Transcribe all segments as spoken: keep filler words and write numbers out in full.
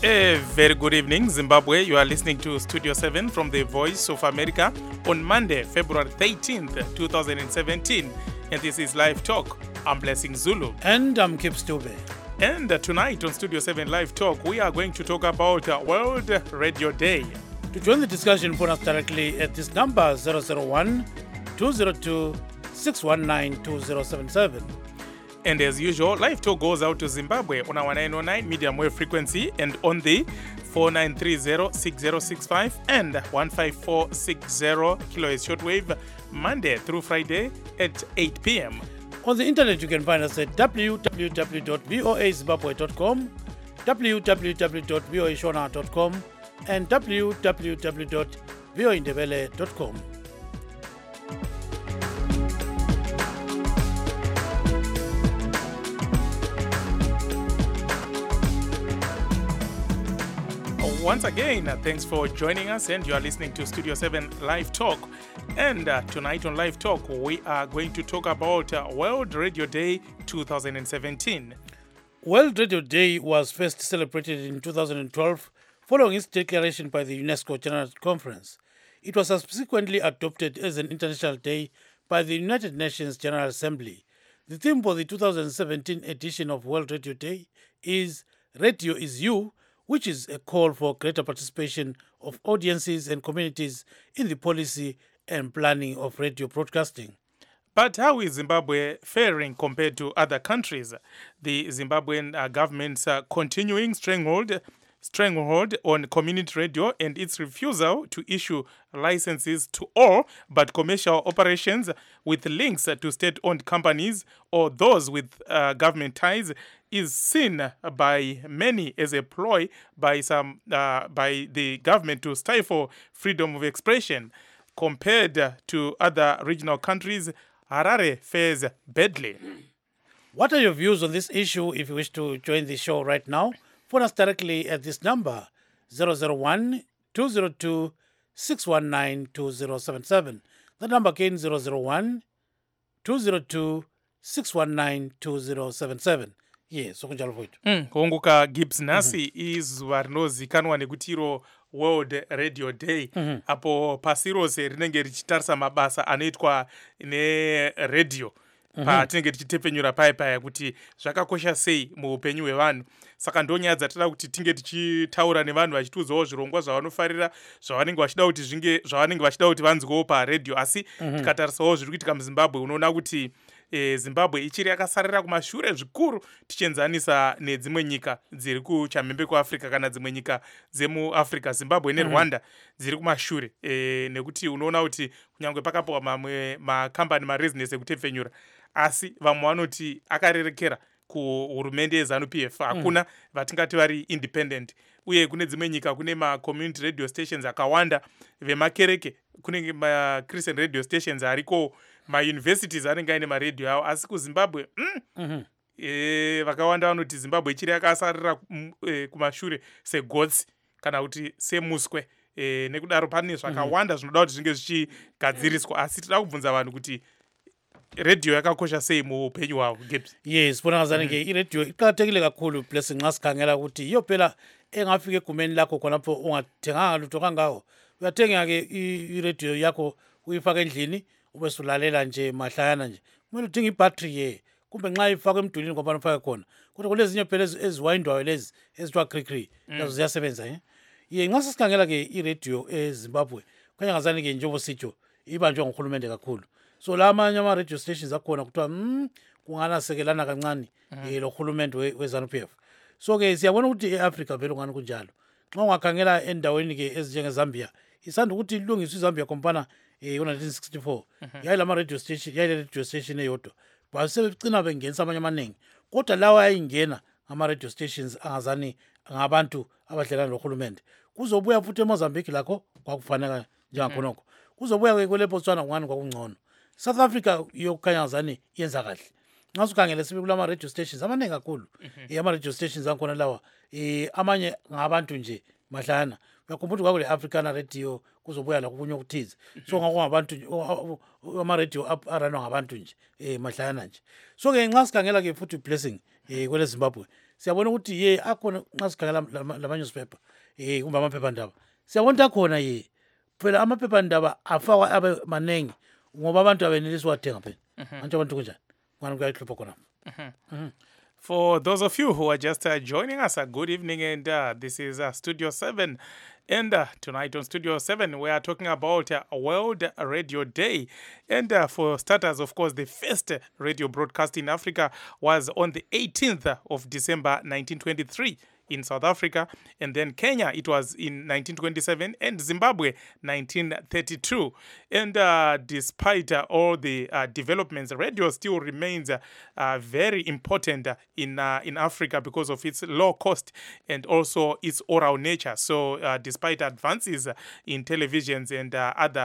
A very good evening, Zimbabwe. You are listening to Studio seven from the Voice of America on Monday, February thirteenth, twenty seventeen. And this is Live Talk. I'm Blessing Zulu. And I'm Kip Stube. And uh, tonight on Studio seven Live Talk, we are going to talk about uh, World Radio Day. To join the discussion, phone us directly at this number zero zero one, two zero two, six one nine, two zero seven seven. And as usual, Live Talk goes out to Zimbabwe on our nine oh nine medium wave frequency and on the four nine three zero, six zero six five and one five four six zero kilohertz shortwave Monday through Friday at eight p.m. On the internet, you can find us at w w w dot voa zimbabwe dot com, w w w dot voa shona dot com, and w w w dot voa indebele dot com. Once again, uh, thanks for joining us, and you are listening to Studio seven Live Talk. And uh, tonight on Live Talk, we are going to talk about uh, World Radio Day twenty seventeen. World Radio Day was first celebrated in two thousand twelve following its declaration by the UNESCO General Conference. It was subsequently adopted as an international day by the United Nations General Assembly. The theme for the two thousand seventeen edition of World Radio Day is Radio is You, which is a call for greater participation of audiences and communities in the policy and planning of radio broadcasting. But how is Zimbabwe faring compared to other countries? The Zimbabwean uh, government's uh, continuing stranglehold, stranglehold on community radio and its refusal to issue licenses to all but commercial operations with links to state-owned companies or those with uh, government ties is seen by many as a ploy by some uh, by the government to stifle freedom of expression. Compared to other regional countries, Harare fares badly. What are your views on this issue? If you wish to join the show right now, phone us directly at this number zero zero one, two zero two, six one nine, two zero seven seven. The number again zero zero one, two zero two, six one nine, two zero seven seven. Yes, okunjalo futhi. Mm, kuongoka Gibbs nasi izuva rinozikanwa nekuti iro World Radio Day. Mm-hmm. Apo pasi rose rinenge richitarisa mabasa anoitwa neredio. Mm-hmm. Patinenge tichitepenyura paya paya kuti zvakakosha sei muupenyu hwevanhu. Saka ndonyaya dzatinoda kuti tinge tichitaura nevanhu vachitiudzawo zvirongwa zvavanofarira, zvavanenge vachida kuti zvinge zvavanenge vachida kuti vanzwewo paredio. Asi mm-hmm. tikatarisawo zviri kuitika muZimbabwe unoona kuti E, Zimbabwe ichiri yakasarira kumashure zvikuru tichienzanisa nedzimwe nyika dziri kuchamhembe kuAfrica kana dzimwe nyika dzemuAfrica. Zimbabwe neRwanda mm-hmm. dziri kumashure e, nekuti unoona kuti kunyangwe pakapiwa mamwe makambani marezinesi ekutepfenyura, asi vamwe vanoti akarerekera kuhurumende yeZANU-P F hakuna mm. vatingati vari independent, uye kune dzimwe nyika kune ma-community radio stations akawanda vemakereke, kune ma-Christian radio stations ariko ma-universities anenge aine maredio avo, asi kuZimbabwe mm, mm-hmm. e, vakawanda vanoti Zimbabwe ichiri yakasarira e, kumashure segotsi kana kuti semuswe. E, nekudaro pane zvakawanda zvinoda kuti zvinge zvichigadziriswa, asi tida kubvunza vanhu kuti radio yakakosha sei muupenyu hwavo. Gibbs. Yes, bona ngazanenge mm-hmm. iradio iqakathekile kakhulu Blessing nxa sikhangela ukuthi iyo phela engafika egumeni lakho khonapho ungathenganga lutho kangaho. Uyathenga ke iradio yakho uyifaka endlini ube sulalela nje mahlayana nje. Kumele udinge ibattery ye kumbe nxa ifaka emdulini ngoba ufaka khona. Kodwa kulezinye phela eziwayindwayo lezi ezithiwa krikri nazo ziyasebenza eh. Ye nxa sikhangela ke iradio eZimbabwe kanye ngazanenge njengoba sitsho ibanjwe ngohulumende kakhulu. So la amanye ama-radio stations akhona kuthiwa mm, kunganasekelana kancane mm-hmm. lo hulumende we-ZANU-P F. So-ke siyabona ukuthi e-Africa vele ungani kunjalo. Nxa ungakhangela endaweni-ke ezinjenge-Zambia, isanda ukuthi ilungiswe iZambia kompana eh, ngo-nineteen sixty-four. Mm-hmm. Yayila ama-radio station, yayila radio station eyodwa. Basebegcina bengenisa amanye amaningi. Kodwa lawa ayingena ama-radio stations angazani ngabantu abadlelana nohulumende. Kuzobuya futhi eMozambique lakho kwakufaneka njengakhonokho. Kuzobuya kwele Botswana ngani kwakungcono. South Africa yokukhanya ngazani yenza kahle. Nxa ukhangele sibe kulama radio stations amaningi kakhulu. Mm-hmm. Eh ama radio stations ankhona lawa eh amanye ngabantu nje mahlana uyakhumbula kwakule Africana radio kuzobuya la kunye okuthize so ngakungabantu ama radio aranwa ngabantu nje eh mahlana nje so ke nxa sikhangela ke futhi Blessing eh kwele Zimbabwe siyabona ukuthi ye akhona nxa sikhangela lama newspaper eh kumbe amaphephandaba siyabona akhona ye phela amaphephandaba afakwa abe manengi ngoba abantu abenelisa wathenga phela manje abantu kunjani ngani kuyayihlupha khona. For those of you who are just uh, joining us, uh, good evening, and uh, this is uh, Studio seven. And uh, tonight on Studio seven, we are talking about uh, World Radio Day. And uh, for starters, of course, the first radio broadcast in Africa was on the eighteenth of December nineteen twenty-three in South Africa. And then Kenya, it was in nineteen twenty-seven, and Zimbabwe, nineteen thirty-two. And uh, despite uh, all the uh, developments, radio still remains uh, uh, very important uh, in uh, in Africa because of its low cost and also its oral nature. So uh, despite advances in televisions and uh, other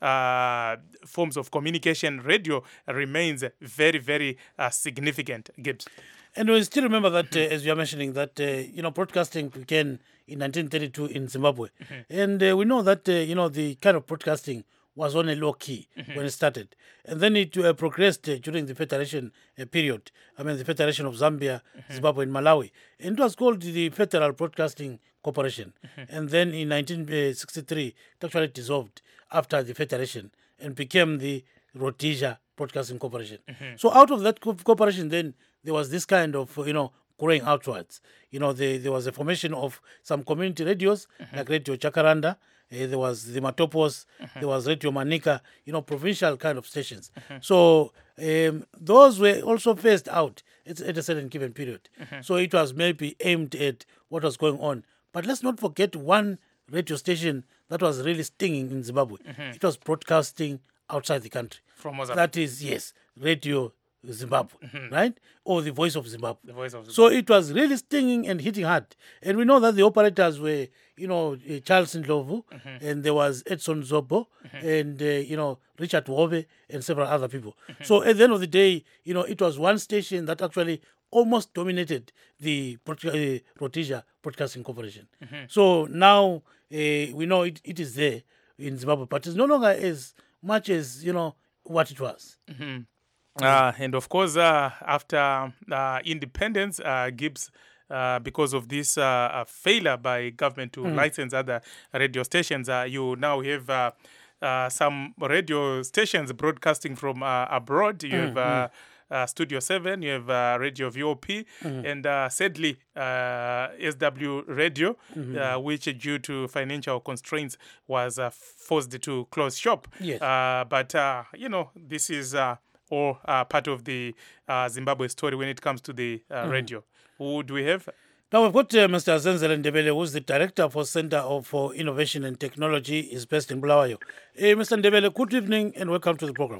uh, forms of communication, radio remains very, very uh, significant. Gibbs. And we still remember that, uh, as you are mentioning, that, uh, you know, broadcasting began in nineteen thirty-two in Zimbabwe. Mm-hmm. And uh, we know that, uh, you know, the kind of broadcasting was on a low key mm-hmm. when it started. And then it uh, progressed uh, during the Federation uh, period. I mean, the Federation of Zambia, mm-hmm. Zimbabwe, and Malawi. And it was called the Federal Broadcasting Corporation. Mm-hmm. And then in nineteen sixty-three, it actually dissolved after the Federation and became the Rhodesia Broadcasting Corporation. Mm-hmm. So out of that co- corporation, then, there was this kind of, you know, growing outwards. You know, the, there was a formation of some community radios, mm-hmm. like Radio Chakaranda, uh, there was the Matopos, mm-hmm. there was Radio Manika, you know, provincial kind of stations. Mm-hmm. So um, those were also phased out at, at a certain given period. Mm-hmm. So it was maybe aimed at what was going on. But let's not forget one radio station that was really stinging in Zimbabwe. Mm-hmm. It was broadcasting outside the country. From Mozambique. That is, yes, Radio Zimbabwe, mm-hmm. right? Or the Voice of Zimbabwe. The Voice of Zimbabwe. So it was really stinging and hitting hard. And we know that the operators were, you know, uh, Charles Ndlovu, mm-hmm. and there was Edson Zobo, mm-hmm. and, uh, you know, Richard Wobe, and several other people. Mm-hmm. So at the end of the day, you know, it was one station that actually almost dominated the uh, Rhodesia Broadcasting Corporation. Mm-hmm. So now uh, we know it, it is there in Zimbabwe, but it's no longer as much as, you know, what it was. Mm-hmm. Uh, and of course, uh, after uh, independence, uh, Gibbs, uh, because of this uh, uh, failure by government to mm. license other radio stations, uh, you now have uh, uh, some radio stations broadcasting from uh, abroad. You mm. have uh, uh, Studio seven, you have uh, Radio V O P, mm. and uh, sadly, uh, S W Radio, mm-hmm. uh, which due to financial constraints was uh, forced to close shop. Yes. Uh, but, uh, you know, this is... Uh, or uh, part of the uh, Zimbabwe story when it comes to the uh, mm-hmm. radio. Who do we have? Now we've got uh, Mister Zenzele Ndebele, who's the Director for Center of, for Innovation and Technology. He's based in Bulawayo. Hey, Mister Ndebele, good evening and welcome to the program.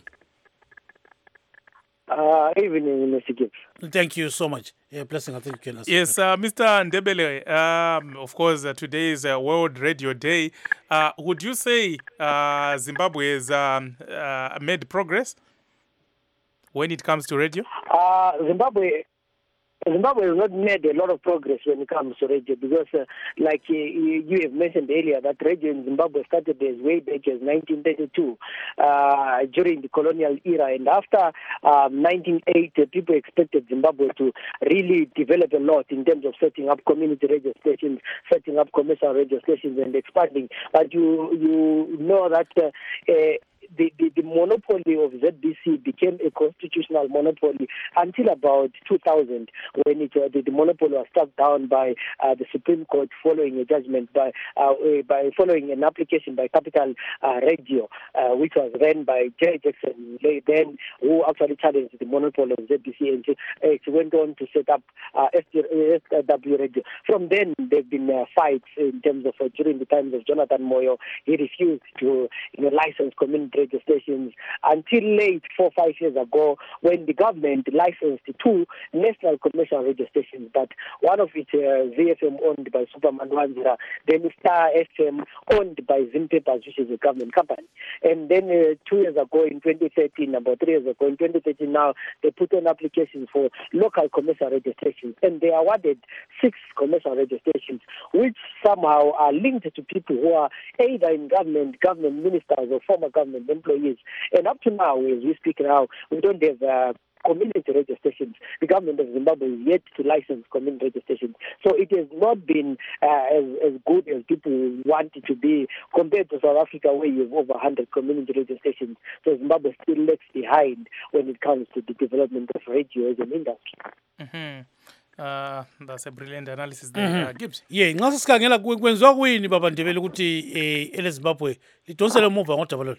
Uh, evening, Mister Gibbs. Thank you so much. Yeah, blessing, I think you can ask. Yes, uh, Mister Ndebele, um, of course, uh, today is uh, World Radio Day. Uh, would you say uh, Zimbabwe has um, uh, made progress when it comes to radio? Uh, Zimbabwe Zimbabwe has not made a lot of progress when it comes to radio because, uh, like uh, you have mentioned earlier, that radio in Zimbabwe started as way back as nineteen thirty-two uh, during the colonial era. And after um, nineteen eighty, people expected Zimbabwe to really develop a lot in terms of setting up community radio stations, setting up commercial radio stations and expanding. But you, you know that uh, uh, The, the, the monopoly of Z B C became a constitutional monopoly until about two thousand, when it, uh, the, the monopoly was struck down by uh, the Supreme Court following a judgment by uh, by following an application by Capital uh, Radio, uh, which was run by Jerry Jackson, then who actually challenged the monopoly of Z B C, and uh, it went on to set up uh, S W Radio. From then, there have been uh, fights in terms of uh, during the times of Jonathan Moyo. He refused to you know license community radio stations until late, four, five years ago, when the government licensed two national commercial radio stations, but one of it, uh, Z F M, owned by Superman Wanzira, then Star F M, owned by Zim Papers, which is a government company. And then uh, two years ago, in twenty thirteen, about three years ago, in twenty thirteen now, they put on applications for local commercial radio stations, and they awarded six commercial radio stations, which somehow are linked to people who are either in government, government ministers, or former government employees. And up to now, as we speak now, we don't have uh, community radio stations. The government of Zimbabwe is yet to license community radio stations. So it has not been uh, as, as good as people want it to be compared to South Africa, where you have over one hundred community radio stations. So Zimbabwe still lags behind when it comes to the development of radio as an industry. Mm-hmm. Uh, that's a brilliant analysis there, mm-hmm. uh, Gibbs. Yeah, nxa sikhangela kwenziwa kuyini baba Ndebele ukuthi eh ele Zimbabwe lidonsele emuva ngodaba lolu?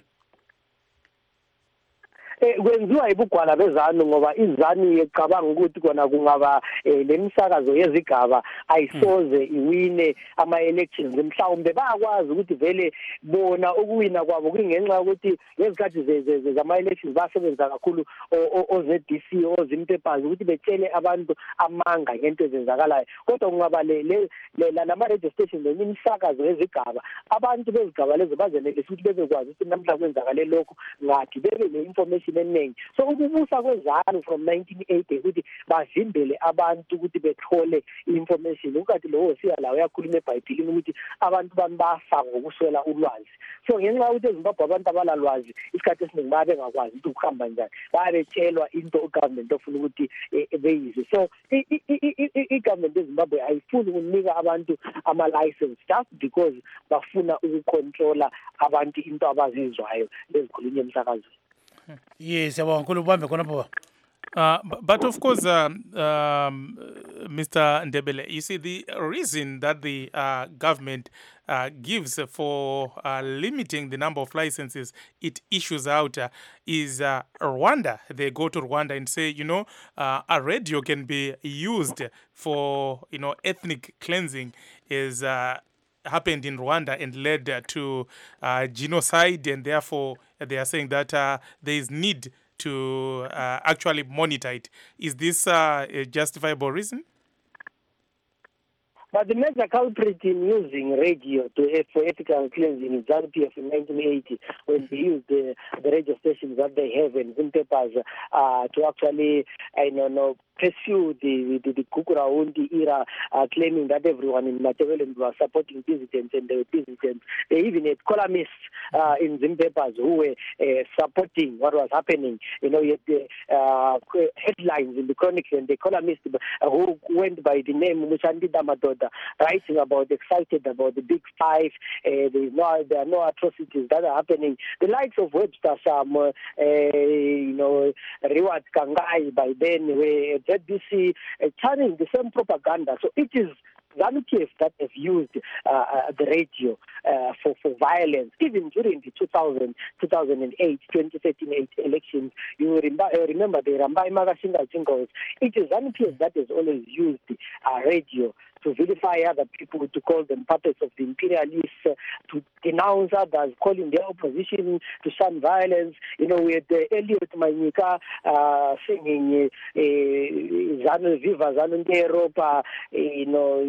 Eh kwenziwa ibugwala bezanu ngoba izanu yecabanga ukuthi kona kungaba lemisakazo yezigaba ayisoze iwine ama elections mhlawumbe bayakwazi ukuthi vele bona ukuwina kwabo kungenxa ukuthi lezikhathi zama elections basebenza kakhulu o Z D C o Zim Papers ukuthi betshele abantu amanga ngento ezenzakalayo, kodwa kungaba le lama radio stations lemisakazo yezigaba abantu bezigaba lezo bazenele ukuthi bezekwazi ukuthi namhla kwenzakale lokho ngathi bebe le information eningi. So ukubusa kwezalo from nineteen eighty ukuthi bavimbele abantu ukuthi bethole information ukati lo siya la uyakhuluma eBhayibhelini ukuthi abantu bafa ngokuswela ulwazi. So ngenxa ukuthi eZimbabwe abantu abalalwazi isikhathi esiningi babe ngakwazi ukuthi ukuhamba njani, babetshelwa into ugovernment ofuna ukuthi beyize. So igovernment eZimbabwe ayifuni ukunika abantu ama license just because bafuna ukucontrola abantu into abazizwayo lezikhulunywa emsakazweni. Yes, uh, but of course, uh, um, Mister Ndebele, you see, the reason that the uh, government uh, gives for uh, limiting the number of licenses it issues out uh, is uh, Rwanda. They go to Rwanda and say, you know, uh, a radio can be used for, you know, ethnic cleansing is uh, happened in Rwanda and led uh, to uh, genocide, and therefore they are saying that uh, there is need to uh, actually monitor it. Is this uh, a justifiable reason? But the major culprit in using radio to, for ethical cleansing is ZANU P F in nineteen eighty, when they used the, the radio stations that they have and Zim Papers uh, to actually, I don't know, pursue the the, the Kukuraundi era, uh, claiming that everyone in Machiavelli was supporting dissidents, and they were dissidents. They even had columnists uh, in Zim Papers who were uh, supporting what was happening. You know, you had the uh, headlines in the Chronicle, and the columnists uh, who went by the name Mushandi Damadoda, writing about, excited about the big five. Uh, there, is no, there are no atrocities that are happening. The likes of Webster Sam, uh, you know, Reward Kangai by then, where Z B C uh, channeling the same propaganda. So it is ZANU P F that have used uh, the radio uh, for, for violence, even during the two thousand, two thousand eight, twenty thirteen elections. You remember, remember the Rambai Magasinga jingles. It is ZANU P F that has always used uh, radio to vilify other people, to call them puppets of the imperialists, uh, to denounce others, calling their opposition to shun violence. You know, we had uh, Elliot Manika uh, singing ZANU Viva ZANU Europa, you know,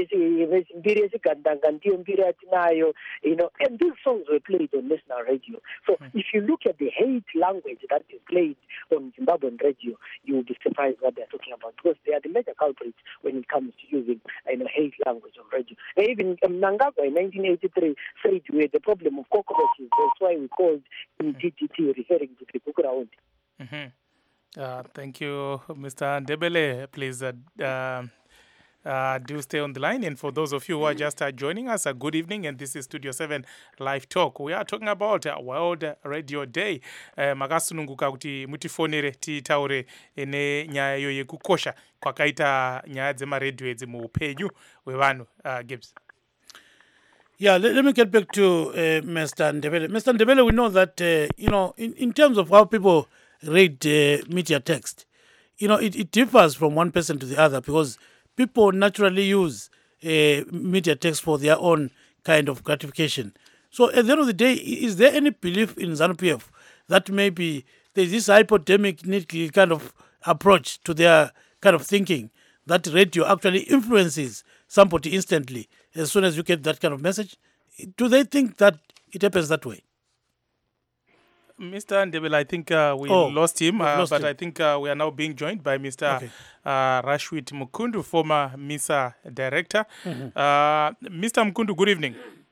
you know, and these songs were played on national radio. So mm. if you look at the hate language that is played on Zimbabwean radio, you will be surprised what they're talking about, because they are the major culprits when it comes to using you know, hate language on radio. Even Mnangagwa in nineteen eighty-three said we had the problem of cockroaches. That's why we called him T T T, referring to the Kukuraundi. Mm-hmm. Uh, thank you, Mister Ndebele. Please uh, uh, uh, do stay on the line. And for those of you who are just uh, joining us, uh, good evening. And this is Studio seven Live Talk. We are talking about uh, World Radio Day. Uh, Makasununguka kuti mutifonere titaure ene nyaya yo yekukosha kwakaita nyaya dzemaredio edzi muupenyu hwevanhu. uh, Gibbs. Yeah, let, let me get back to uh, Mister Ndebele. Mister Ndebele, we know that, uh, you know, in, in terms of how people read uh, media text, you know, it, it differs from one person to the other, because people naturally use uh, media text for their own kind of gratification. So at the end of the day, is there any belief in ZANU-P F that maybe there's this hypodermic kind of approach to their kind of thinking, that radio actually influences somebody instantly as soon as you get that kind of message? Do they think that it happens that way? Mister Ndebele, I think uh, we Oh, lost him, we've uh, lost but him. I think uh, we are now being joined by Mister Okay. Uh, Rashwit Mukundu, former MISA director. Mm-hmm. uh, Mister Mukundu, good evening.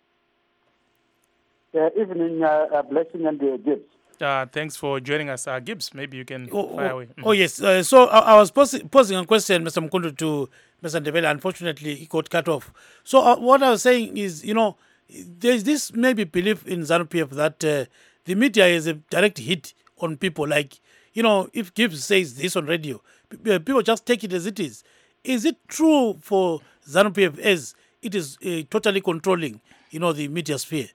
Uh, evening, uh, uh, Blessing and uh, Gibbs. Uh, thanks for joining us. Uh, Gibbs, maybe you can Oh, fire oh, away. oh yes. Uh, so I, I was posing, posing a question, Mister Mukundu, to Mister Ndebele. Unfortunately, he got cut off. So uh, what I was saying is, you know, there's this maybe belief in ZANU-P F that uh, the media is a direct hit on people. Like, you know, if Gibbs says this on radio, p- people just take it as it is. Is it true for ZANU-P F as it is uh, totally controlling, you know, the media sphere?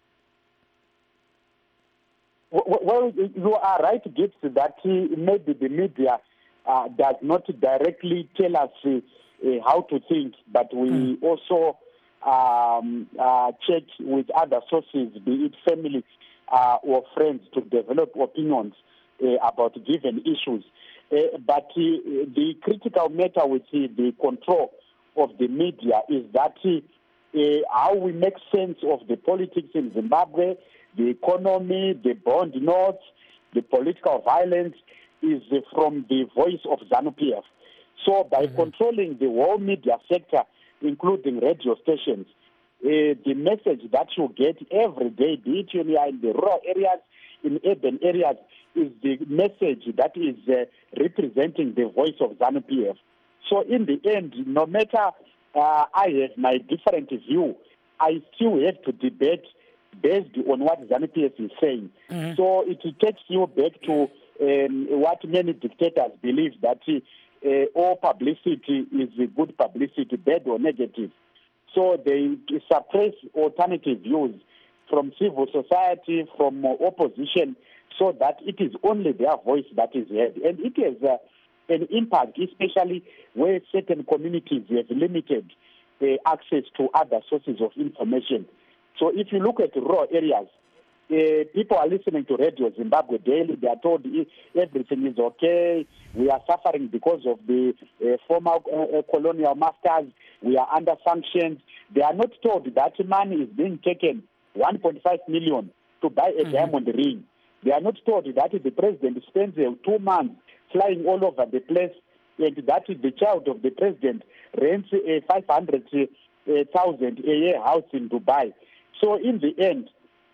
Well, you are right, Gibbs, that uh, maybe the media uh, does not directly tell us uh, uh, how to think, but we mm. also um, uh, check with other sources, be it family uh, or friends, to develop opinions uh, about given issues. Uh, but uh, the critical matter with uh, the control of the media is that uh, how we make sense of the politics in Zimbabwe, the economy, the bond notes, the political violence is uh, from the voice of ZANU-P F. So by mm-hmm. controlling the whole media sector, including radio stations, uh, the message that you get every day, be it you are in the rural areas, in urban areas, is the message that is uh, representing the voice of ZANU-P F. So in the end, no matter uh, I have my different view, I still have to debate based on what ZANU-P F is saying. Mm-hmm. So it takes you back to um, what many dictators believe, that uh, all publicity is good publicity, bad or negative. So they suppress alternative views from civil society, from uh, opposition, so that it is only their voice that is heard. And it has uh, an impact, especially where certain communities have limited uh, access to other sources of information. So if you look at rural areas, uh, people are listening to Radio Zimbabwe daily. They are told everything is okay. We are suffering because of the uh, former uh, colonial masters. We are under sanctions. They are not told that money is being taken, one point five million, to buy a mm-hmm. diamond ring. They are not told that the president spends uh, two months flying all over the place, and that the child of the president rents a five hundred thousand a year house in Dubai. So in the end,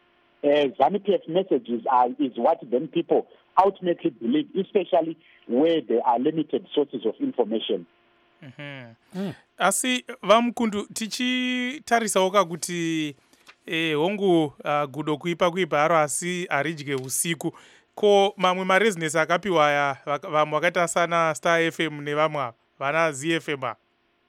uh, ZANU-P F messages are, is what then people ultimately believe, especially where there are limited sources of information. Mm-hmm. Mm. Asi vamukundu tichitarisawo kakuti eh, hongu uh, gudo kuipa kuipa haro asi haridye usiku, ko mamwe marezinesi akapiwa aya vamwe vakaita sana Star F M nevamwe vana Z F M a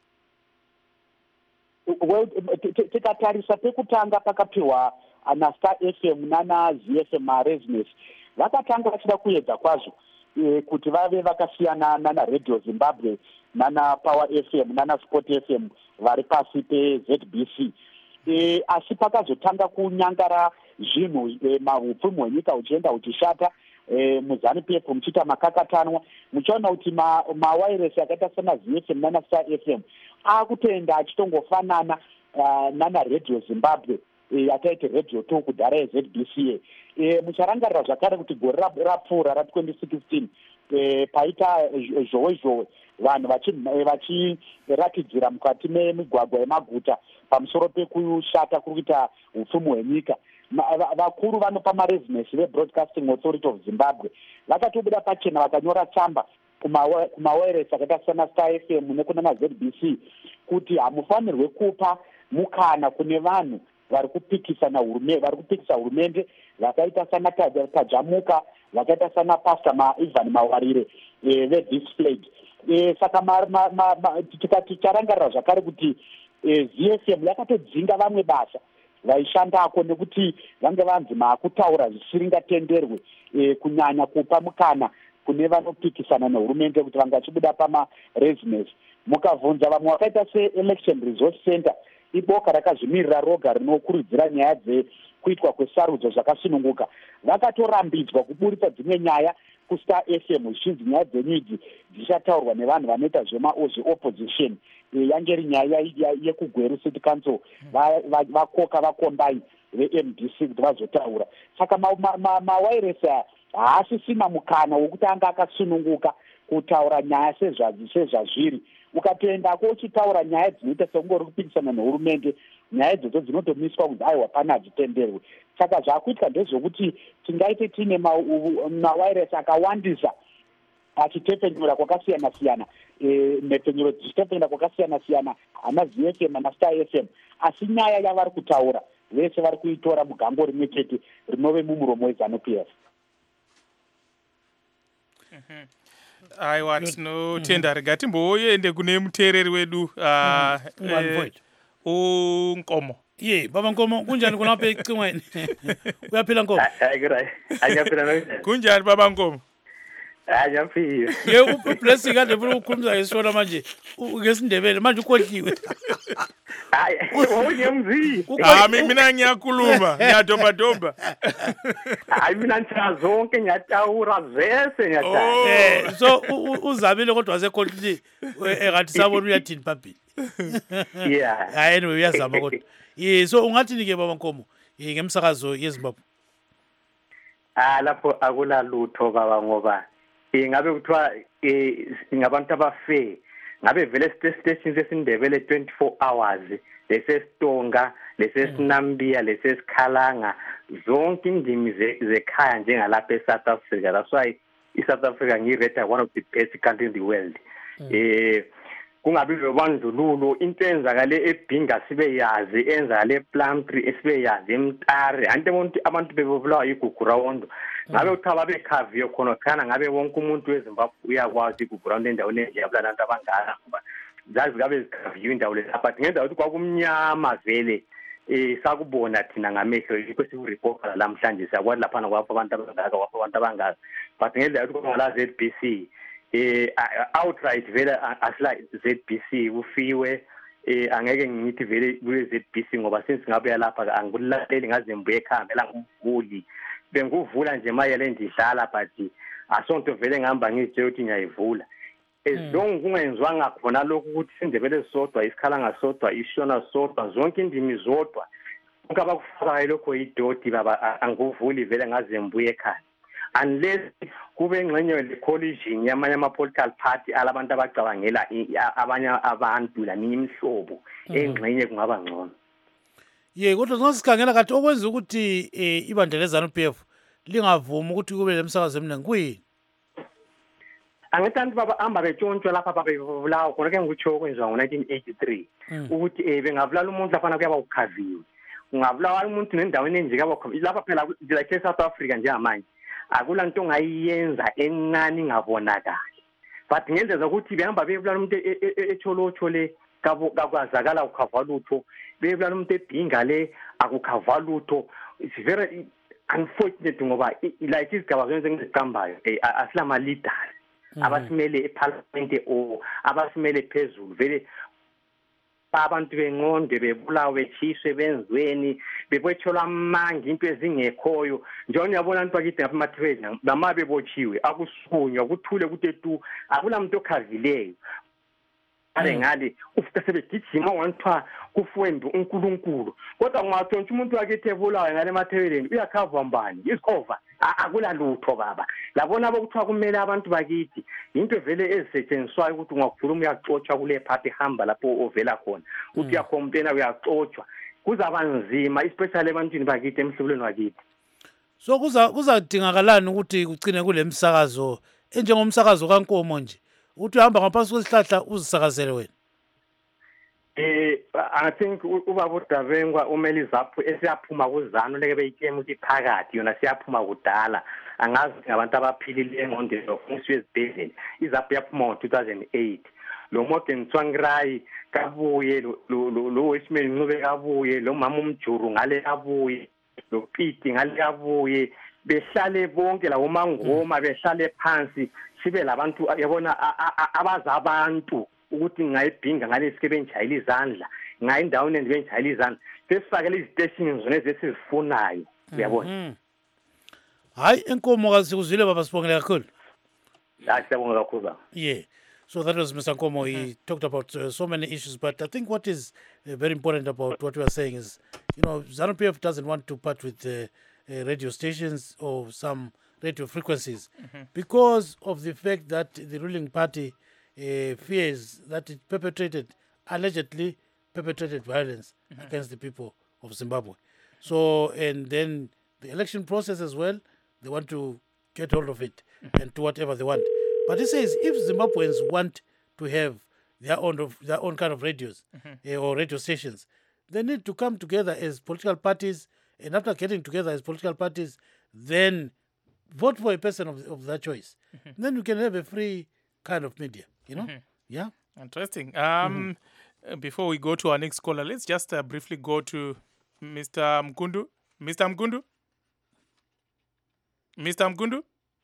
well, tikatarisa pekutanga pakapiwa ana Star F M nana Z F M marezinesi vakatanga vachida kuedza kwazvo e, kuti vave vakasiyana nana Radio Zimbabwe nana Power F M nana Sport F M vari pasi pe Z B C. E, asi pakazotanga kunyangara zvinhu e, mahupfumi hwenyika huchienda huchishata e, muZANU-P F muchiita makakatanwa, muchiona kuti mawiresi akaita sana Z F M nana Star F M akutoenda achitongofanana uh, nana Radio Zimbabwe yakaita Radio two kudhara ye Z B C. E, mucharangarira zvakare kuti gore rapfuura ra twenty sixteen e, paita zhowe zhowe vanhu vachiratidzira mukati memigwagwa yemaguta pamusoro pekushata kuri kuita upfumi hwenyika. Vakuru vanopa marezinesi veBroadcasting Authority of Zimbabwe vakatobuda pachena vakanyora tsamba kumawiresi akaita sana Star F M nekunana Z B C kuti hamufanirwe kupa mukana kune vanhu vari kupikisana hurumende vari kupikisa hurumende vakaita sana Tajamuka, vakaita sana Pastor ma Ivan Mawarire e, ve-displayed. E, saka tikati charangarira zvakare kuti e, Z F M yakatodzinga vamwe basa vaishandako nekuti vange vanzi maakutaura zvisiringatenderwe e, kunyanya kupa mukana kune vanopikisana nehurumende kuti vanga chibuda pamarezinesi. Mukavhunza vamwe vakaita se-election resource center iboka rakazvimirira roga rinokurudzira nyaya dzekuitwa kwesarudzo zvakasununguka vakatorambidzwa kuburitsa dzimwe nyaya kustar F M zvichinzi nyaya dzenyu idzi dzichataurwa nevanhu vanoita zveopposition yange iri nyaya yekugweru city council vakoka vakombai ve-M D C kuti vazotaura. Saka mawayiresi haasisina mukana wokuti anga akasununguka kutaura nyaya sezvazviri. Ukatoendako uchitaura nyaya dzinoita sengori kupikisana nehurumende, nyaya idzodzo dzinotomiswa kunzi aiwa pana hadzitenderwe. Saka zvaakuitika ndezvokuti tingaite tiine mawayiresi akawandisa achitepenyura kwakasiyana siyana, mhepenyuro dzichitepenyura kwakasiyana siyana, ana Z F M ana Star F M, asi nyaya yavari kutaura vese vari kuitora mugango rimwe chete rinove mumuromo weZANU-P F. Aiwa, tinotenda. Rega timboende kune muteereri wedu uNkomo. Ye, baba Nkomo, kunjani kuna pe icingweni? Uyaphila Nkomo? Hayi kuray. Ayaphila nokuthi. Kunjani baba Nkomo? Ayaphila. Ye ublessing kade ufuna ukukhuluma ngesona manje ngesindebele manje ukhohliwe. Hayi, onyemzi. Ah, mina ngiyakhuluma, ngiyadomba domba. Hayi mina ntsha zonke ngiyatawura vese ngiyatawura. Eh, so uzabile kodwa wasekhohliwe engathi sabona uyathini phambili. Yeah. Hayi anyway uyazama kodwa. Ye, so ungathini ke baba Nkomo ngemsakazo yeZimbabwe? Ah, lapho akula lutho baba ngoba ingabe kuthiwa ngabantu abafe ngabe vele station sesindebele twenty-four hours lesesitonga lesesinambia lesesikhalanga zonke indimi zekhaya njengalapha eSouth Africa. That's why iSouth Africa ngirate one of the best countries in the world. Eh kungabi lobandlululo into enzakale eBhinga sibe yazi, enzakale ePlumtree sibe yazi, eMtare ante bonke abantu bebulawa igugurawondo ngabe uthaba bekhaviyo khona khana ngabe wonke umuntu weZimbabwe uyakwazi igugurawondo endaweni enjeyabula abantu abangaka ngoba zazi ngabe zikhaviyo indawo lapha ngenza ukuthi kwakumnyama vele eh sakubona thina ngamehlo yikho sikureport lamhlanje siyakwazi lapha kwapha abantu abangaka kwapha abantu abangaka but ngenza ukuthi kwala Z B C eh outright vele asila Z B C ufiwe eh angeke ngithi vele kule Z B C ngoba since ngabe lapha angikulaleli ngaze ngibuye ekhaya la ngumvuli benguvula nje mayele ndidlala but asonto vele ngihamba ngithe ukuthi ngiyayivula ezonke kungenzwanga khona lokho ukuthi sindebele sodwa isikhala ngasodwa ishona sodwa zonke indimi zodwa konke abakufakayo lokho idoti baba anguvuli vele ngaze ngibuye ekhaya unless kube ngxenye le collision yamanye ama political party alabantu abacabangela abanye abantu la nimhlobo engxenye kungaba ngcono. Ye kodwa ngosikhangela kathi okwenza ukuthi ibandla leZANU-P F lingavumi ukuthi kube lemsakazo eminingi kuyini? Angithanda baba amba betshontsho lapha babevulawo khona ke ngikutsho okwenziwa ngo nineteen eighty-three ukuthi eh bengavulala umuntu lapha kuyaba ukhaviwe ungavulala umuntu nendaweni enje kuyaba lapha phela like South Africa njengamanje akula nto ngayiyenza encane ngabonakala but ngenzeza ukuthi behamba bevulala umuntu echolocho le kakwazakala ukhavalutho bevulala umuntu eBhinga le akukhavalutho. It's very unfortunate ngoba like izigaba zonke ngiziqambayo asilama leaders abasimele eParliament o abasimele phezulu vele abantu benqonde bebulawe bechiswe benzweni bebotholwa amanga into ezingekhoyo njalo uyabona abantu bakithi ngapha emathreasure bama bebotshiwe akusukunywa kuthule kutetu akula muntu okhavileyo ale ngale ufika sebegijima wantwa kufwembu uNkulunkulu kodwa ungathontsha umuntu wakithi ebulawa ngale emathreasure uyakhava mbani isikova akula lutho baba labona bokuthiwa kumele abantu bakithi into vele ezisetshenziswayo ukuthi ungakhuluma uyaxotsha kule party hamba lapho ovela khona uthi uyakhompena uyaxotshwa kuzaba nzima especially ebantwini bakithi emhlabeni wakithi. So kuza kuzadingakalani ukuthi kugcine kule msakazo enjengomsakazo kaNkomo nje uthi uhamba ngaphansi kwesihlahla uzisakazele wena? Eh I think ubaba uDavengwa umeli zaphu esiyaphuma kuZANU leke beyitshema ukuthi phakathi yona siyaphuma kudala angazi ngabantu abaphilile engqondweni ofisa ezibhedlela izaphu yaphuma ngo two thousand eight lo Morgan Tsvangirai kabuye lo Westman Ncube kabuye lo mama uMjuru ngale kabuye lo Piti ngale kabuye behlale bonke la uMangoma behlale phansi sibe labantu yabona abaza abantu ukuthi ngayibhinga ngale sike benjayila izandla ngayindaweni endibenjayilizana sesifakele iziteshi zona ezesizifunayo uyabona. Hayi enkomo kasikuzwile baba Sibongile kakhulu. Hayi siyabonga kakhulu baba. Yeah. So that was Mister Nkomo. Mm-hmm. He talked about uh, so many issues, but I think what is uh, very important about what we are saying is, you know, ZANU-P F doesn't want to part with uh, uh, radio stations or some radio frequencies mm-hmm. because of the fact that the ruling party uh, fears that it perpetrated, allegedly perpetrated violence mm-hmm. against the people of Zimbabwe. So, and then the election process as well, they want to get hold of it mm-hmm. and do whatever they want. But he says if Zimbabweans want to have their own of, their own kind of radios mm-hmm. uh, or radio stations, they need to come together as political parties, and after getting together as political parties, then vote for a person of, of that choice. Mm-hmm. Then you can have a free kind of media, you know? Mm-hmm. Yeah. Interesting. Um, mm-hmm. Before we go to our next caller, let's just uh, briefly go to Mister Mkundu. Mister Mkundu? Mister Mkundu?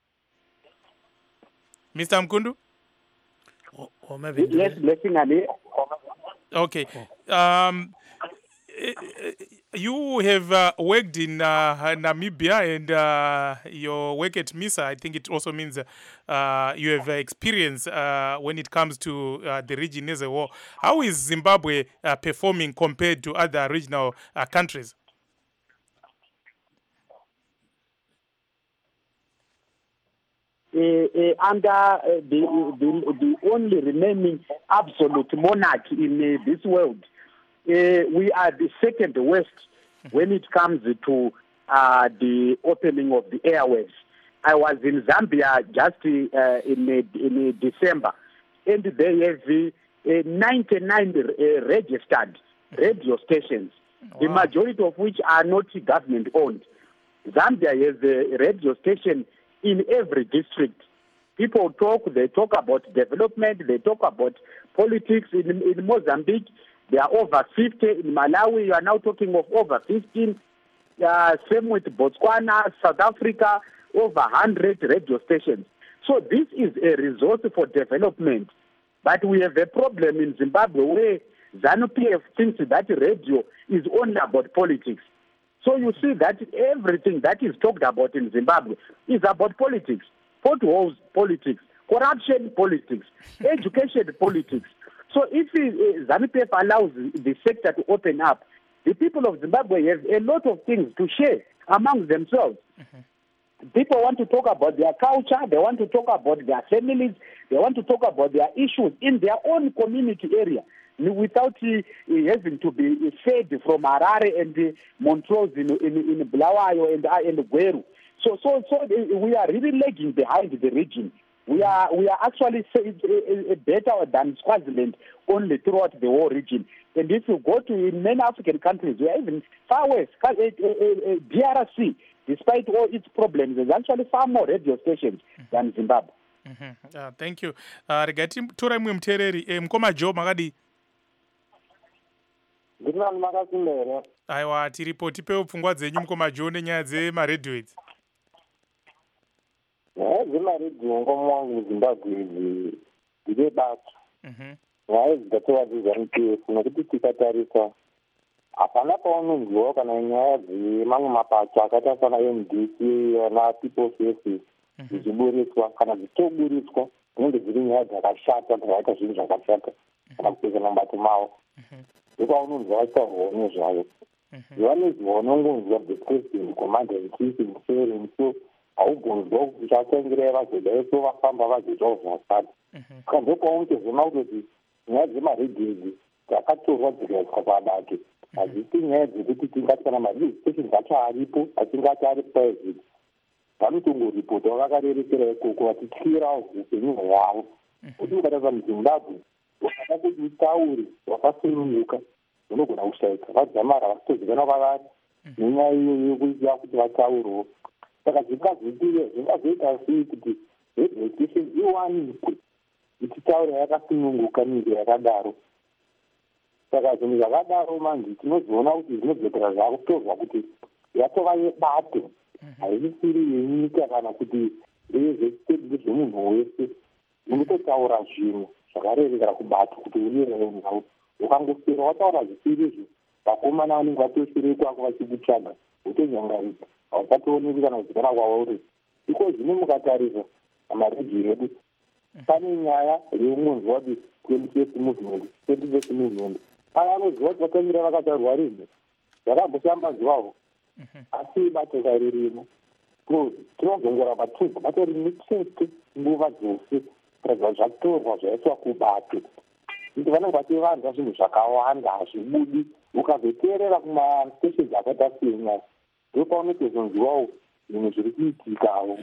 Mister Mkundu? Or, or maybe yes, blessing Ali. Okay. Um, you have uh, worked in uh, Namibia, and uh, your work at MISA, I think it also means uh, you have experience uh, when it comes to uh, the region as a whole. How is Zimbabwe uh, performing compared to other regional uh, countries? Uh, uh, under uh, the, the the only remaining absolute monarch in uh, this world, uh, we are the second worst when it comes to uh, the opening of the airwaves. I was in Zambia just uh, in uh, in uh, December, and they have uh, ninety-nine uh, registered radio stations, wow. the majority of which are not government owned. Zambia has a radio station in every district. People talk, they talk about development, they talk about politics. In, in Mozambique, there are over fifty. In Malawi, you are now talking of over fifteen. Uh, same with Botswana, South Africa, over one hundred radio stations. So this is a resource for development. But we have a problem in Zimbabwe where ZANU-P F thinks that radio is only about politics. So you see that everything that is talked about in Zimbabwe is about politics. Potholes, politics. Corruption, politics. Education, politics. So if uh, ZANU-P F allows the sector to open up, the people of Zimbabwe have a lot of things to share among themselves. Mm-hmm. People want to talk about their culture, they want to talk about their families, they want to talk about their issues in their own community area, without uh, having to be fed from Harare and uh, Montrose in, in, in Bulawayo and, uh, and Gweru. So, so, so we are really lagging behind the region. We are, we are actually better than Swaziland only throughout the whole region. And if you go to many African countries, we are even far worse. D R C, despite all its problems, there's actually far more radio stations than Zimbabwe. Mm-hmm. Uh, thank you. Uh, regati tora mwe mtereri eh, mkoma Joe makadi. Ndinani makasimere. Aiwa tiripo tipe pfungwa dzenyu mkoma Joe nenyaya dzemaredhiyo idzi. Eh, dzemaredhiyo ngomo muZimbabwe idzi ndine basa. Mhm. Nyaya dzatowa dzezANU-P F nokuti tikatarisa hapana paunonzwawo kana nyaya dzemamwe mapato akaita sana M D C na People's Service dzichiburiswa kana dzichitoburiswa dzinenge dziri nyaya dzakashata dzakaita zvinhu zvakashata kana kupedza mabato mawo. Ndopaunoonzwa vachitaurwawo nezvayo. Vanonzwa unongonzwa the president commander in chief museveni so haugonzwa kuti zvachangirai vazodayo so vafamba vazoitawo zvakati. Saka ndopaunotozoona kuti nyaya dzemaredhiyo idzi dzakatorwa dzikaiswa padake. Hadzisi nyaya dzekuti tingati kana madii station acho aripo atingati ari private vanotongoripota vakarerekera ikoko vatityirawo upenyu hwavo. Kuti ukatarisa muZimbabwe wakada kuti utaure wakasununguka unogona kushaika vadzamara vasitozikanwa kwavari nenyaya iyoyo yokuita kuti vataurewo. Saka zvingazoitirwa zvingazoita sei kuti radio station iwanikwe ichitaura yakasununguka nyika yakadaro. Saka zvinhu zvakadaro manzi tinozoona kuti zvinobvetera zvakutorwa kuti yatova yebato haisisiri yenyika kana kuti ndeyezvechiteti zvemunhu wese unototaura zvinhu zvakarerekera kubato kuti uyerewe nhau ukangofira wataura zvisirizvo vakomana vanenge vatoshure kwako vachikutsvaga utonyangarika hausatooneki kana kuzikana kwavo uri iko zvino mukatarisa amaredhiyo edu pane nyaya yemunzwa kuti twenty first movement twenty first movement aya anoziva kuti vakamira vakatarwa rinhu zvakambosamba zvivavo asi bato ririmo tinozongoramba tuga bato rimwe chete nguva dzose kuratidza zvatorwa zvaitwa kubato kuti vanenge vachivanza zvinhu zvakawanda hazvibudi ukazoteerera kumastation akaita senya ndopaunotozonziwawo zvinhu zviri kuitikawo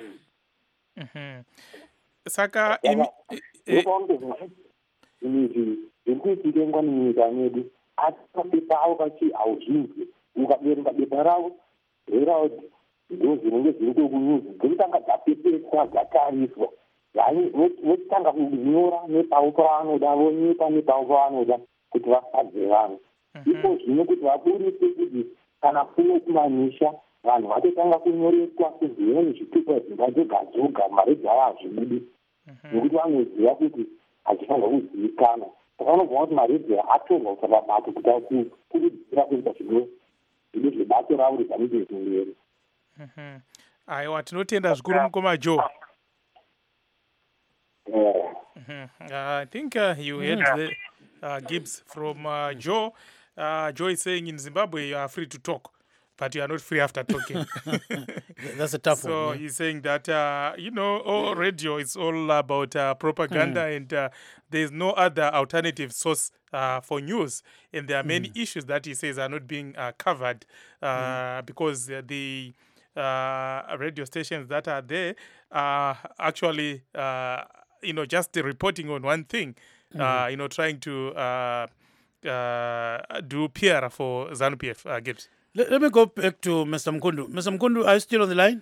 saka ndopaunotozvinhu izvi zviri kuitika ngwani munyika medu asi mapepa avo kachi hauzvinzwi ukaberenga bepa ravo reraudi ndo zvinenge zviri kokunyuzi dzekutanga dzapepetswa dzatariswa yani votanga kunyora nepavo pavanoda vonyepa nepavo pavanoda kuti vafadze vanhu ipo zvino kuti vaburise kuti kana kuno kumamisha vanhu vatotanga kunyoreswa kuzvimweni zvitupa dzimba dzoga dzoga mari dzavo hazvibudi nekuti vanoziva kuti hachifanira kuzivikana saka vanobva kuti mari dze atorwa kusababato kuti kurudzira kuita zvino zvino zvebato ravo rizanike kumberi aiwa tinotenda zvikuru mukoma Joe. Yeah. Mm-hmm. Uh, I think uh, you heard the uh, Gibbs from uh, Joe. Uh, Joe is saying in Zimbabwe you are free to talk, but you are not free after talking. That's a tough so one. So he's saying that, uh, you know, all radio is all about uh, propaganda mm. and uh, there's no other alternative source uh, for news. And there are many mm. issues that he says are not being uh, covered uh, mm. because uh, the uh, radio stations that are there are actually... Uh, you know, just reporting on one thing, mm. uh, you know, trying to uh, uh, do P R for ZANU P F. Uh, Gibbs. Let, let me go back to Mister Mkundu. Mister Mkundu, are you still on the line?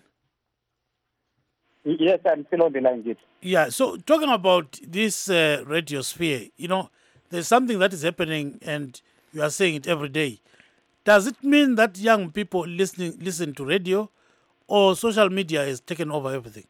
Yes, I'm still on the line, Gibbs. Yeah, so talking about this uh, radio sphere, you know, there's something that is happening and you are saying it every day. Does it mean that young people listening listen to radio or social media has taken over everything?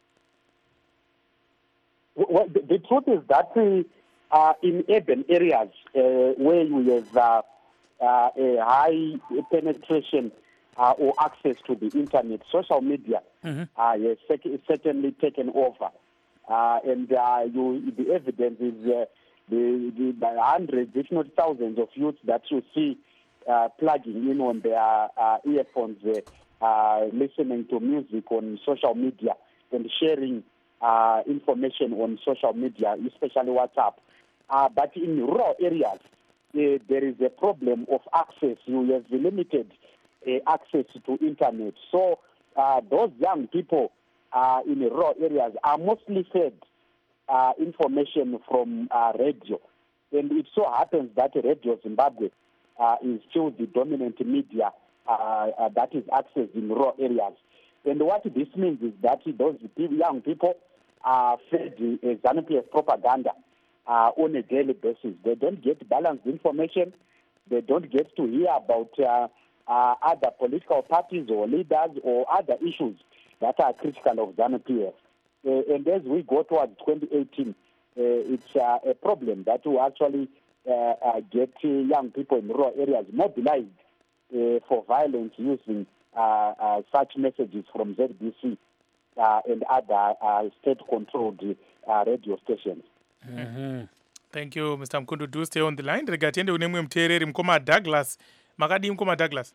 Well, the, the truth is that uh, in urban areas uh, where you have uh, uh, a high penetration uh, or access to the internet, social media mm-hmm. uh, has sec- certainly taken over. Uh, and uh, you, the evidence is uh, the, the, the hundreds, if not thousands of youths that you see uh, plugging in on their uh, earphones, uh, uh, listening to music on social media and sharing Uh, information on social media, especially WhatsApp. Uh, but in rural areas, uh, there is a problem of access. You have limited uh, access to internet. So uh, those young people uh, in rural areas are mostly fed uh, information from uh, radio. And it so happens that Radio Zimbabwe uh, is still the dominant media uh, uh, that is accessed in rural areas. And what this means is that those young people are fed uh, ZANU P F propaganda uh, on a daily basis. They don't get balanced information. They don't get to hear about uh, uh, other political parties or leaders or other issues that are critical of ZANU P F. Uh, and as we go towards twenty eighteen, uh, it's uh, a problem that will actually uh, uh, get uh, young people in rural areas mobilized uh, for violence using uh, uh, such messages from Z B C uh, and other uh, state-controlled uh, radio stations. Mm-hmm. Thank you, Mister Mkundu. Do stay on the line. Regatiende unemwe mtereri mkoma Douglas. Makadi mkoma Douglas.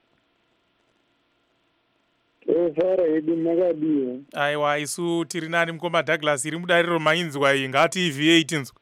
Ofara edu makadiwa. Aiwa isu tiri nani mkoma Douglas iri mudariro mainzwa iyi ngati V eight inzwa.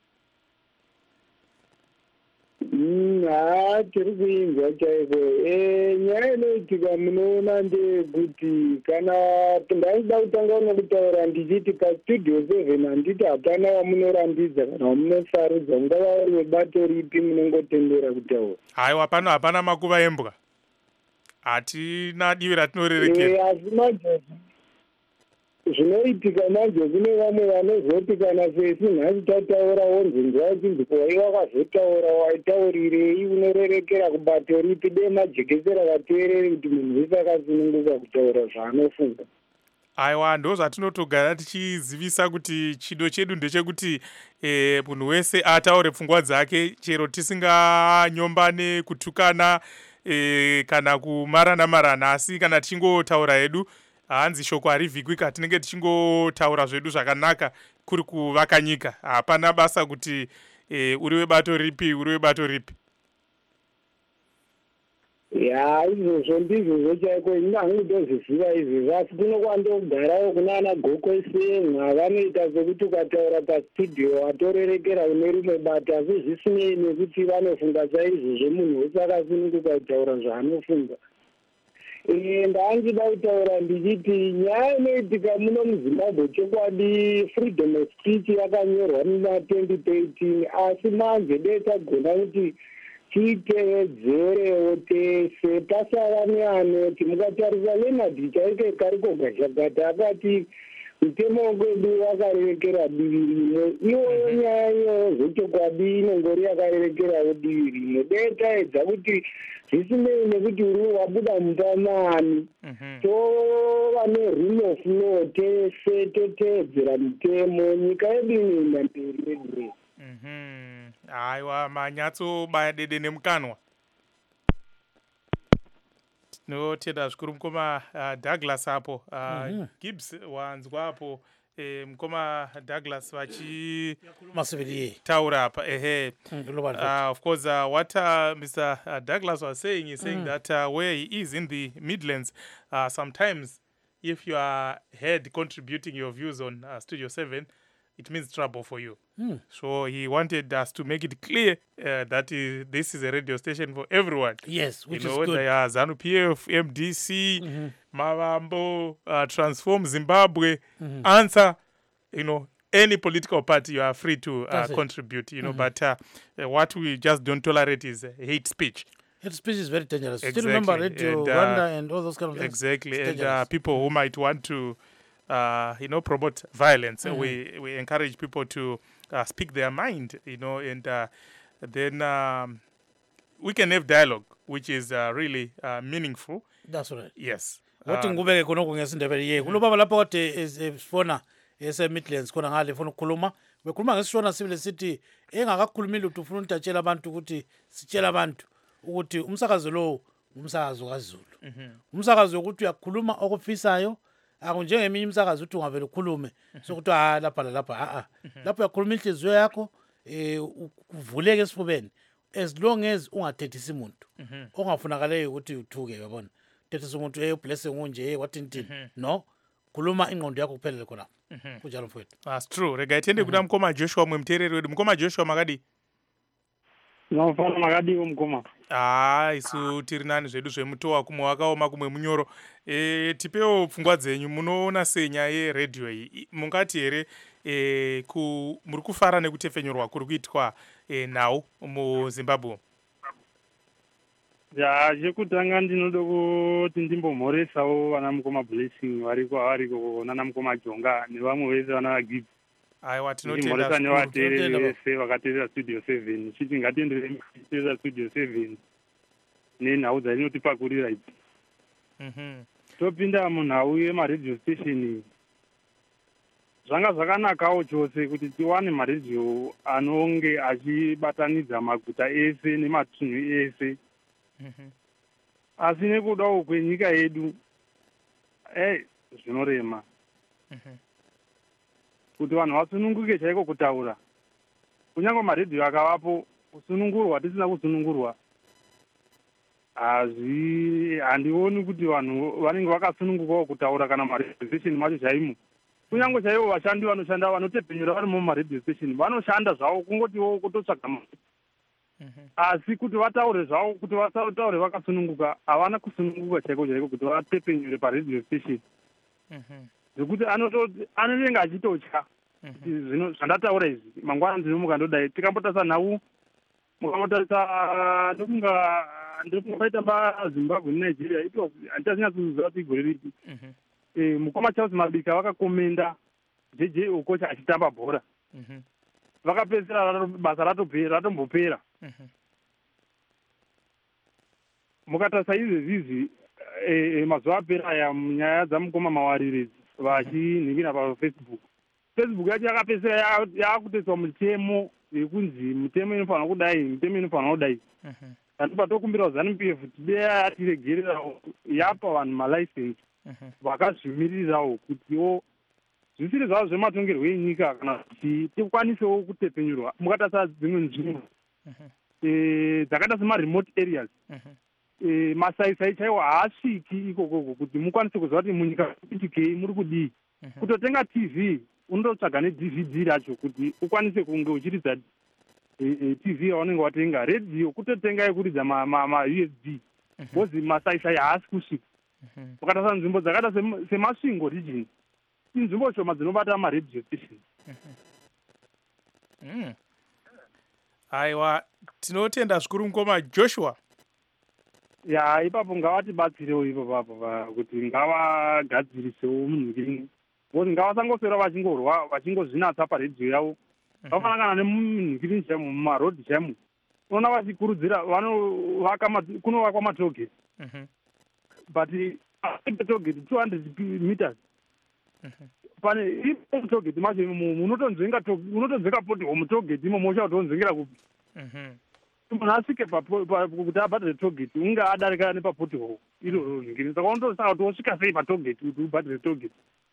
Mm, ah, tiri kuinzwa chaiko. Eh, nyaya inoitika munoona ndeyekuti kana ndaida kutanga unokutaura ndichiti pastudio seven handiti hapana wamunorambidza kana wamunosarudza ungava uri webato ripi munongotendera kutaura. Aiwa pano hapana makuva embwa. Hatina divi ratinorerekera. Eh, asi manje zvinoitika manje kune vamwe vanozoti kana sesi nhasi tataura wonzi nguva yechinziko waiwakazotaura waitaurirei unorerekera kubato ripi dei majekesera vateereri kuti munhu wese akasununguka kutaura zvaanofunga. aiwa ndo zvatinotogara tichizivisa kuti chido chedu ndechekuti e, munhu wese ataure pfungwa dzake chero tisinganyombane kutukana e, kana kumarana marana asi kana tichingotaura hedu hanzi shoko harivhikwika tinenge tichingotaura zvedu zvakanaka kuri kuvaka nyika hapana basa kuti e, uri webato ripi uri webato ripi ya izvozvo ndizvozvo chaiko ini handitozviziva izvezvi asi kunokwandogarawo kuna ana gokwesemwa vanoita sekuti ukataura pastudio watorerekera une rimwe bata asi zvisinei nekuti vanofunga saizvozvo munhu wese akasununguka kutaura zvaanofunga. Ndangida kutaura ndichiti nyaya inoitika muno muZimbabwe chokwadi freedom of speech yakanyorwa muna twenty thirteen asi manje dei tagona kuti titevedzerewo tese pasava neanoti mukatarisa Leonard chaike kariko gashagata akati mutemo wedu wakarerekera divi rimwe iwoyo nyaya iyoyo zvechokwadi inongori yakarerekerawo divi rimwe dei taedza kuti zvisinei nekuti uri wabuda mutamani tova nerule of law tese toteedzera mitemo nyika yedu inoenda mberi redure. Aiwa manyatsobaya dede nemukanwa. Tinotenda zvikuru mukoma uh, Douglas apo uh, mm-hmm. Gibbs wanzwa apo eh, mukoma Douglas vachitaura apa ehe mm, uh, of course uh, what uh, Mister Uh, Douglas was saying is saying mm. that uh, where he is in the Midlands uh, sometimes if you are heard contributing your views on uh, Studio seven it means trouble for you. Mm. So he wanted us to make it clear uh, that is, this is a radio station for everyone. Yes, which you know, is good. They are ZANU-P F, M D C, mm-hmm. Mavambo, uh, Transform Zimbabwe, mm-hmm. Answer, you know, any political party you are free to uh, contribute, you know, mm-hmm. but uh, uh, what we just don't tolerate is uh, hate speech. Hate speech is very dangerous. Exactly. Still remember Radio and, uh, Rwanda and all those kind of things. Exactly, and uh, people who might want to Uh, you know, promote violence. Mm-hmm. We we encourage people to uh, speak their mind, you know, and uh, then um, we can have dialogue, which is uh, really uh, meaningful. That's right. Yes. Wathi ngubeke khona kungesindebele ye. Kulo baba lapho kade esifona ese Midlands khona ngale funa ukukhuluma. Bekhuluma ngesishona sibile sithi engakakhulumi lutho ufuna udatshela abantu ukuthi sitshela abantu ukuthi umsakazo lo umsakazo kaZulu. Umsakazo ukuthi uyakhuluma okufisayo akunjengeminye imsakazo uthi ungavela ukhulume sokuthi ah lapha lapha a a lapho uyakhuluma inhliziyo yakho eh uvuleke esifubeni as long as ungathethisa umuntu ongafunakaleyo ukuthi uthuke yabona thethisa umuntu eh blessing unje eh wathintini no khuluma ingqondo yakho kuphelele khona kunjalo mfowethu. That's true. Rega ithende kuna mkoma Joshua mwemthereri wedu mkoma Joshua makadi no fana makadi umkoma ah isu tiri nani zvedu zvemutowa kumwe wakaoma kumwe munyoro e, tipewo pfungwa dzenyu munoona senya yeredhiyo iyi mungati here e, ku, muri kufara nekutefenyorwa kuri kuitwa e, nhau muZimbabwe? ya chekutanga ndinoda kuti ndimbomhoresawo vana mukoma Blessing variko variko nana mukoma Jonga nevamwe vese vana vaGibbs. Aiwa tinotenda zvikuru nevateereri vese vakateerera Studio seven chiti ngatienderei kuteerera Studio seven nenhau dzainotipakurira idzi. Mhm. Topinda munhau yemaredio station zvanga zvakanakawo chose kuti tiwane maredio anonge achibatanidza maguta ese nematunhu ese. Mhm. Asi nekudawo kwenyika yedu eh zvinorema. Mhm. Kuti vanhu vasununguke chaiko kutaura kunyange maredio akavapo kusunungurwa tisina kusunungurwa hazvi handioni kuti vanhu vanenge vakasunungukawo kutaura kana maredio station macho chaimo. Kunyange chaivo vashandi vanoshanda vanotepenyura vari mumaredio station vanoshanda zvavo kungotiwo kutotsvaga mari. Asi kuti vataure zvavo kuti vataure vakasununguka havana kusununguka chaiko chaiko kuti vatepenyure paredio station. Zvekuti anonenge achitotya zvino zvandataura izvi mangwana ndinomuka ndodai tikambotarisa nhau mukambotarisa ndokunga ndokungaita paZimbabwe neNigeria ito handitazinyatsoziva kuti igore ripi. Mukoma Charles Mabika vakakomenda J J Okocha achitamba bhora vakapedzisira basa ratopera ratombopera. Mukatarisa izvezvi izvi mazuva apera aya munyaya dzamukoma Mawarire vachiningira pafacebook. Facebook yacho yakapedzisira yakutoiswa mutemo yekunzi mutemo inofanira kudai, mutemo inofanira kudai. Kandi patokumbira ZANU P F kuti dea tiregererawo yapa vanhu malicense vakazvimirirawo kutiwo zvisiri zvavo zvematongerwo enyika kana kuti tikwanisewo kutepenyurwa mukatarisa dzimwe nzvimbo dzakaita semaremote areas. Masaisai chaiwo haasviki ikokoko kuti mukwanise kuziva kuti munyika itikei muri kudii. Kutotenga T V undotsvaga ne-D V D racho kuti ukwanise kunge uchiridza T V yaunenge watenga. Radio kutotenga yekuridza ma-U S B because masaisai haasi kusvika. Ukatarisa nzvimbo dzakaita semasvingo region inzvimbo shoma dzinobata ma-radio station. Aiwa, tinotenda zvikuru mukoma Joshua. Ya, ipapo ngavatibatsirewo ipapo kuti ngavagadzirisewo munhu kuti ngavasangoswera vachingorwa vachingozvinatsa paredhiyo yavo. Vafanana kana nemunhukiri chaimo mumarodhi chaimo unoona vachikurudzira vanovaka kunovakwa matogeti but togeti two hundred meters pane ipo togeti macho unotonzvenga unotonzveka poti homutogeti imo mosha kutonzvengera kupi munhu asvike kuti abhadhare togeti unge adarika nepapoti ho iroro nhingiri saka unotosaka kuti wosvika sei patogeti kuti ubhadhare togeti.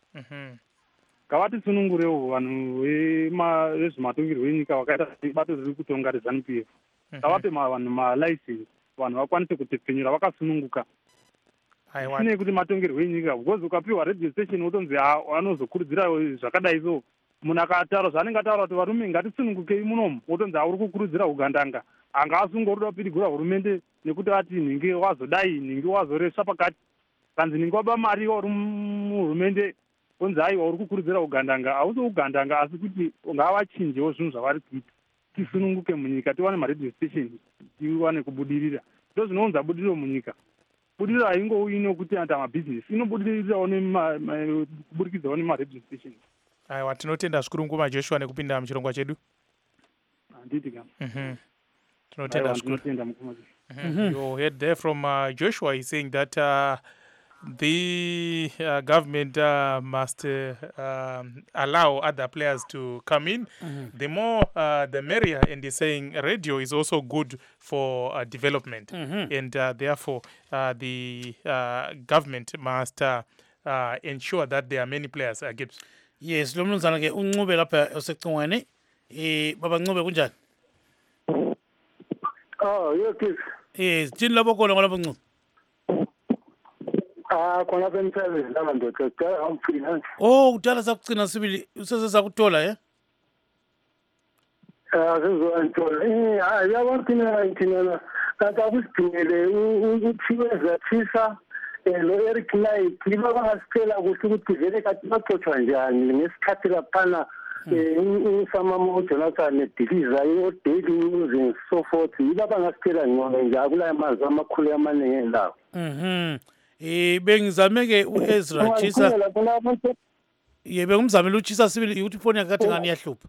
Ngavatisunungurewo vanhu vezvematongerwo enyika vakaita sebato riri kutonga reZANU P F. Ngavape vanhu malicense vanhu vakwanise kutepfenyura vakasununguka. Zvinei kuti matongerwo enyika because ukapiwa radio station wotonzi vanozokurudzira zvakadai so munhu akataura zvaanenge ataura kuti varume ngatisunungukei munomu wotonzi uri kukurudzira ugandanga anga asungorida kupirigura hurumende nekuti ati nhingi wazodai nhingi wazoreswa pakati kanzi nhingi waba mari uri muhurumende kunzi aiwa uri kukurudzira ugandanga hausi ugandanga asi kuti ngavachinjewo zvinhu zvavari kuita tisununguke munyika tiwane maradio station tiwane kubudirira ndo zvinounza budiriro munyika. Budiriro haingouyi nokuti anta mabhizinesi inobudirirawo kuburikidzawo nemaradio station. Aiwa, tinotenda zvikuru mukoma Joshua nekupinda muchirongwa chedu. Handiti kam. Tinotenda zvikuru. You heard there from uh, Joshua. He's saying that uh, the uh, government uh, must uh, um, allow other players to come in. Mm-hmm. The more, uh, the merrier. And he's saying radio is also good for uh, development. Mm-hmm. And uh, therefore, uh, the uh, government must uh, uh, ensure that there are many players. Uh, Gibbs. Yes, lo mnumzana ke uNcube lapha osecingweni. Eh baba Ncube kunjani? Oh, yes. Yes, thini lapho khona ngolapha Ncube? Ah, khona bentsele lama ndoda cela amfina. Oh, kudala sakucina sibili usese sakuthola eh? Ah, sezo anthola. Eh, ah, yabantu thina kanti akusidingele ukuthiweza thisa lo Eric Knight liba bangasicela kuhle ukuthi vele kathi baxoxa njani ngesikhathi laphana usama Jonathan nediliza i-daily news and so forth yiba bangasicela ngcono nje akulaya mazwi amakhulu amaningi lawo. Mhm. Eh bengizameke uEzra Chisa. Yebe ngumzamela uChisa sibili ukuthi ifoni yakhe kathi ngani yahlupha.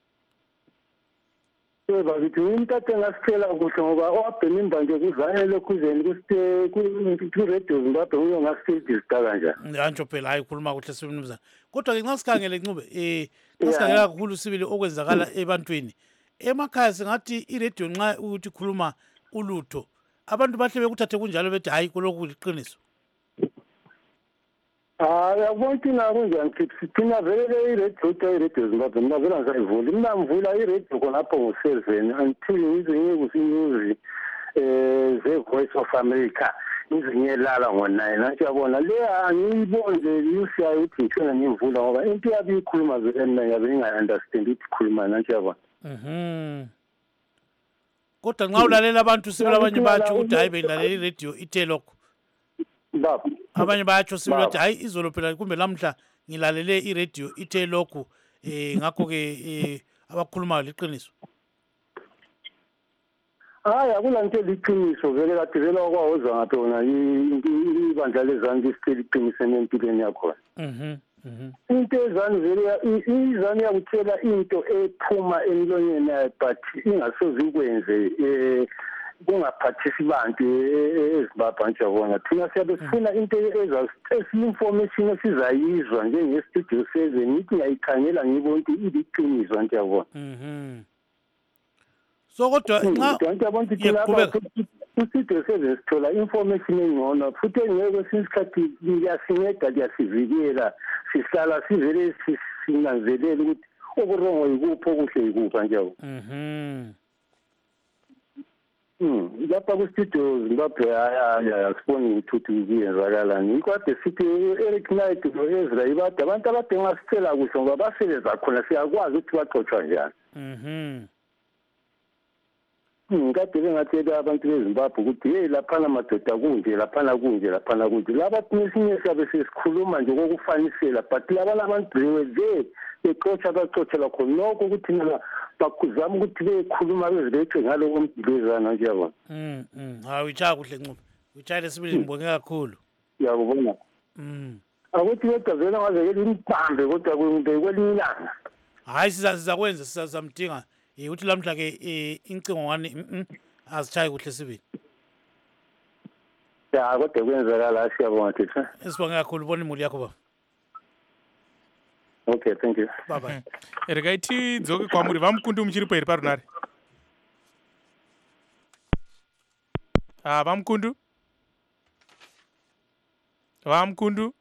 Eba bithi umthathe ngasicela kuhle ngoba wabhenimba nje kuzanele kuzeni kusite ku radio Zimbabwe uyo ngasizidika kanjani. Njanjo phela hayi khuluma kuhle sibili mnumzana. Kodwa ke nxa sikhangele Ncube eh sikhangela kakhulu sibili okwenzakala ebantwini. Emakhaya singathi iradio nxa ukuthi khuluma ulutho abantu bahle bekuthathe kunjalo bethi hayi kulokhu liqiniso. Ah, yabonke nakunjani kithi thina vele i-radio i-radio Zimbabwe mina vele ngisayivula mina ngivula i-radio khonapho ngo-seven until izinye kusinews eh ze-Voice of America izinyelala ngo-nine nathi yabona le angiyibonze yusiyayo ukuthi ngithona ngivula ngoba into yabe ikhuluma vele mina yabe nginga-understand ukuthi ikhuluma nathi yabona. Mhm. Kodwa nxa ulalela abantu sibili abanye bathi ukuthi hayi belalela i-radio ithe lokho. Baba abanye bayatsho sibili bathi hayi izolo phela kumbe lamhla ngilalele i-radio ithe lokho eh ngakho ke eh abakhulumayo liqiniso. Hayi akulanto liqiniso vele kade vele okwawoza ngathi wona ibandla lezansi isicela iqiniso empilweni yakho. Mhm. Mhm. Into ezani vele izani yakutshela into ephuma emlonyeni but ingasoze ikwenze eh kungaphathisi bantu eZimbabwe njengobona thina siyabe sifuna into ezi-information esizayizwa njenge-studio seven ithi ngayikhangela ngibona ukuthi iliqiniso njengobona mhm so kodwa nxa ngiyabona ukuthi lapha studio seven sithola information engcono futhi engeke kwesinye isikhathi liyasinceda liyasivikela sihlala sivele sinanzelele ukuthi okurongo yikuphi okuhle yikuphi njengabo mhm Hmm, lapha ku-studio Zimbabwe asiboni ngithuthi kuyenzakalani. Ikade sithi Eric Knight no-Ezra ibade abantu abade ngasicela kuhle ngoba basebenza khona siyakwazi ukuthi baxotshwa njani. Mhm. Ngikade bengatshela abantu beZimbabwe ukuthi hey laphana madoda kunje laphana kunje laphana kunje. Laba esinye siyabe sesikhuluma nje kokufanisela but laba labantu beweze becotsha bacotshela khona lokho ukuthi mina bakuzama ukuthi bekhuluma bezibethe ngaloko mdlezana nje yabona. Mhm mhm hayi uyichaya kuhle Ncube uyichayile sibili ngibonge kakhulu. Ngiyakubona. Mhm Akuthi kodwa vele ngazekela impambe kodwa kwelinye ilanga. Hayi sizakwenza sizamdinga ukuthi lamhla ke incingo ngani mhm azichayi kuhle sibili. Ya kodwa kwenzeka la siyabonga thina. Sibonge kakhulu bona imuli yakho baba. Okay, thank you. Bye bye. Rekaiti dzoke kwamuri vamukundu muchiripo here parunare. Ah, vamukundu. Vamukundu.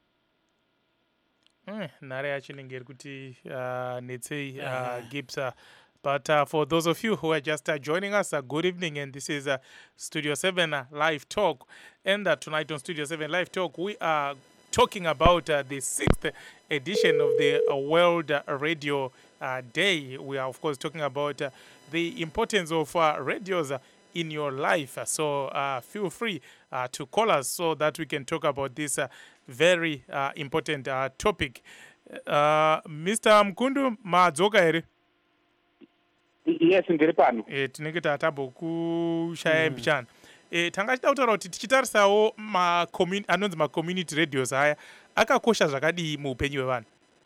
Eh, nare yacho inenge iri kuti uh, netsei uh, Gibbs. Uh, but uh, for those of you who are just uh, joining us, uh, good evening, and this is uh, Studio seven uh, Live Talk. And uh, tonight on Studio seven Live Talk, we are talking about uh, the sixth edition of the uh, World uh, Radio uh, Day. We are, of course, talking about uh, the importance of uh, radios uh, in your life. So uh, feel free uh, to call us so that we can talk about this uh, very uh, important uh, topic. Uh, Mister Mkundu, madzoka here? Yes, ndiri pano. Eh, tinenge tatambokushaya mbichana. Eh, tanga chida kutaura kuti tichitarisawo ma anonzi ma community radios aya akakosha zvakadii muupenyu hwevanhu.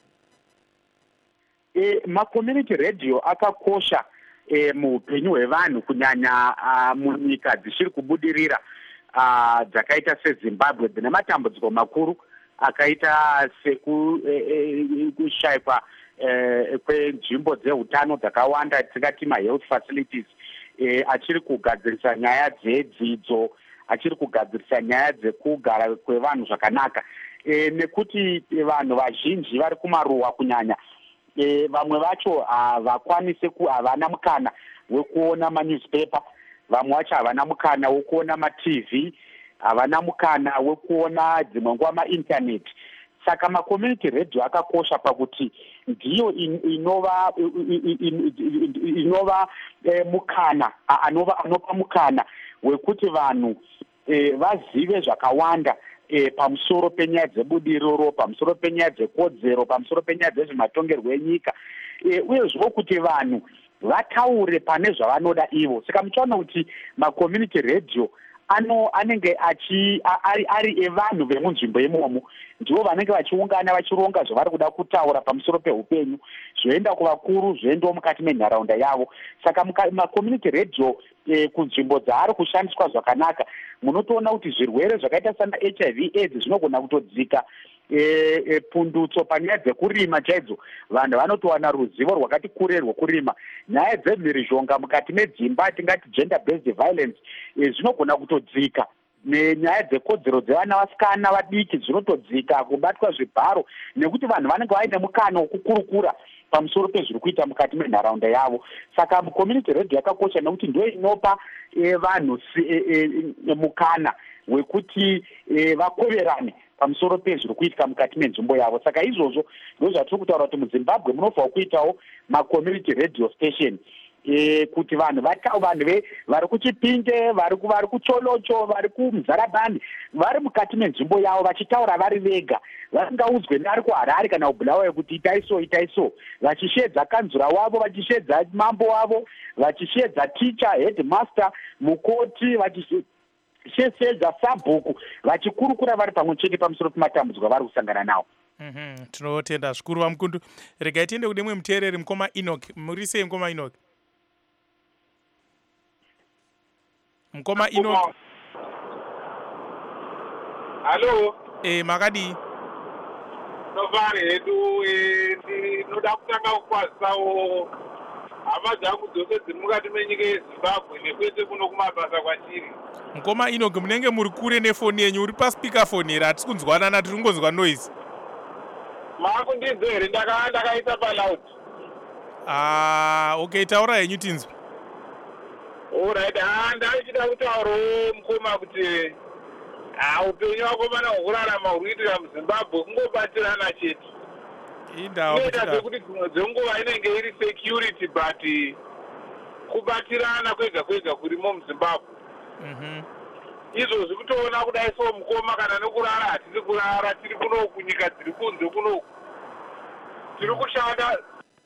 Eh, ma community radio akakosha eh, muupenyu hwevanhu kunyanya uh, munyika dzichiri kubudirira uh, dzakaita seZimbabwe dzine matambudziko makuru akaita sekushayikwa eh, eh, kwenzvimbo dzeutano dzakawanda tingati ma-health facilities. Eh, achiri kugadzirisa nyaya dzedzidzo, achiri kugadzirisa nyaya dzekugara kwevanhu zvakanaka. E, nekuti vanhu vazhinji vari kumaruwa kunyanya, e, vamwe vacho havakwanise havana mukana wekuona manewspaper, vamwe vacho havana mukana wekuona ma-T V, havana mukana wekuona dzimwe nguva ma-internet. Saka ma-community radio akakosha pakuti ndiyo inova inova mukana anova anopa mukana wekuti vanhu vazive zvakawanda pamusoro penyaya dzebudiriro, pamusoro penyaya dzekodzero, pamusoro penyaya dzezvematongerwo enyika, uyezvo kuti vanhu vataure pane zvavanoda ivo. Saka muchaona kuti ma-community radio ano anenge achi ari, ari evanhu vemunzvimbo imomo ndivo vanenge vachiungana vachironga zvavari kuda kutaura pamusoro peupenyu, zvoenda kuvakuru, zvoendawo mukati menharaunda yavo. Saka ma-community radio eh, kunzvimbo dzaari kushandiswa zvakanaka, munotoona kuti zvirwere zvakaita sana H I V AIDS zvinogona kutodzika. E, e, pundutso panyaya dzekurima chaidzo, vanhu vanotowana ruzivo rwakati kure rwokurima. Nyaya dzemhirizhonga mukati medzimba, tingati gender based violence, e, zvinogona kutodzika. Nenyaya dzekodzero dzevana vasikana vadiki zvinotodzika, kubatwa zvibharo, nekuti vanhu vanenge vaine mukana wokukurukura pamusoro pezviri kuita mukati menharaunda yavo. Saka community radio yakakosha nekuti ndio inopa e, vanhu e, e, mukana wekuti e, vakoverane pamusoro pezviri kuitika mukati menzvimbo yavo. Saka izvozvo ndo zvatiri kutaura kuti muZimbabwe munofanira kuitawo ma-community radio station, e, kuti vanhu vatau vanhu vari kuChipinge, vari vari kuCholocho, vari kuMzarabani, vari mukati menzvimbo yavo vachitaura vari vega, vasingaudzwe neari kuHarare kana kuBulawayo kuti itai so itai so, vachishedza kanzura wavo, vachishedza mambo wavo, vachishedza teacher, headmaster, mukoti, vachishedza shesedza sabhuku, vachikurukura vari pamwe chete pamusoro pematambudziko vari kusangana nawo. Mhm, tinotenda zvikuru vamukundu. Regai tiende kune mumwe muteereri, mukoma Enoch. Muri sei mukoma Enoch? Mkoma ino. Hello. Eh makadi. Novare hedu eh noda kutanga kwasa o amaza kudzose dzimukati menyika yeZimbabwe nekwese kuno kumabasa kwachiri. Mkoma ino munenge muri kure nefoni yenyu uri pa speaker phone here atisi kunzwanana tiri kungonzwa noise. Makundinzwa here ndaka ndakaisa pa loud. Ah okay taura yenyu tinzwa. Alright ah ndachida kutaura Mkoma kuti ah upenyu wako mana kurarama urikuitira muZimbabwe kungobatirana chete. Indawo kuti kuti dzonguva inenge iri security but kubatirana kwega kwega kurimo muZimbabwe. Mhm. Izvozvi kutoona kudai so Mukoma kana nokurara hatisi kurara tiri kuno kunyika dziri kunze kuno tiri kushanda.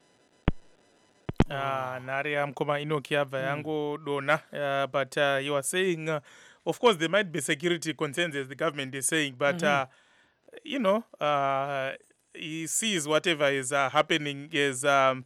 Ah nari Mkoma Inoki yabva yango dona uh, but uh, you are saying uh, of course there might be security concerns as the government is saying but mm-hmm. uh, you know uh, he sees whatever is uh, happening as um,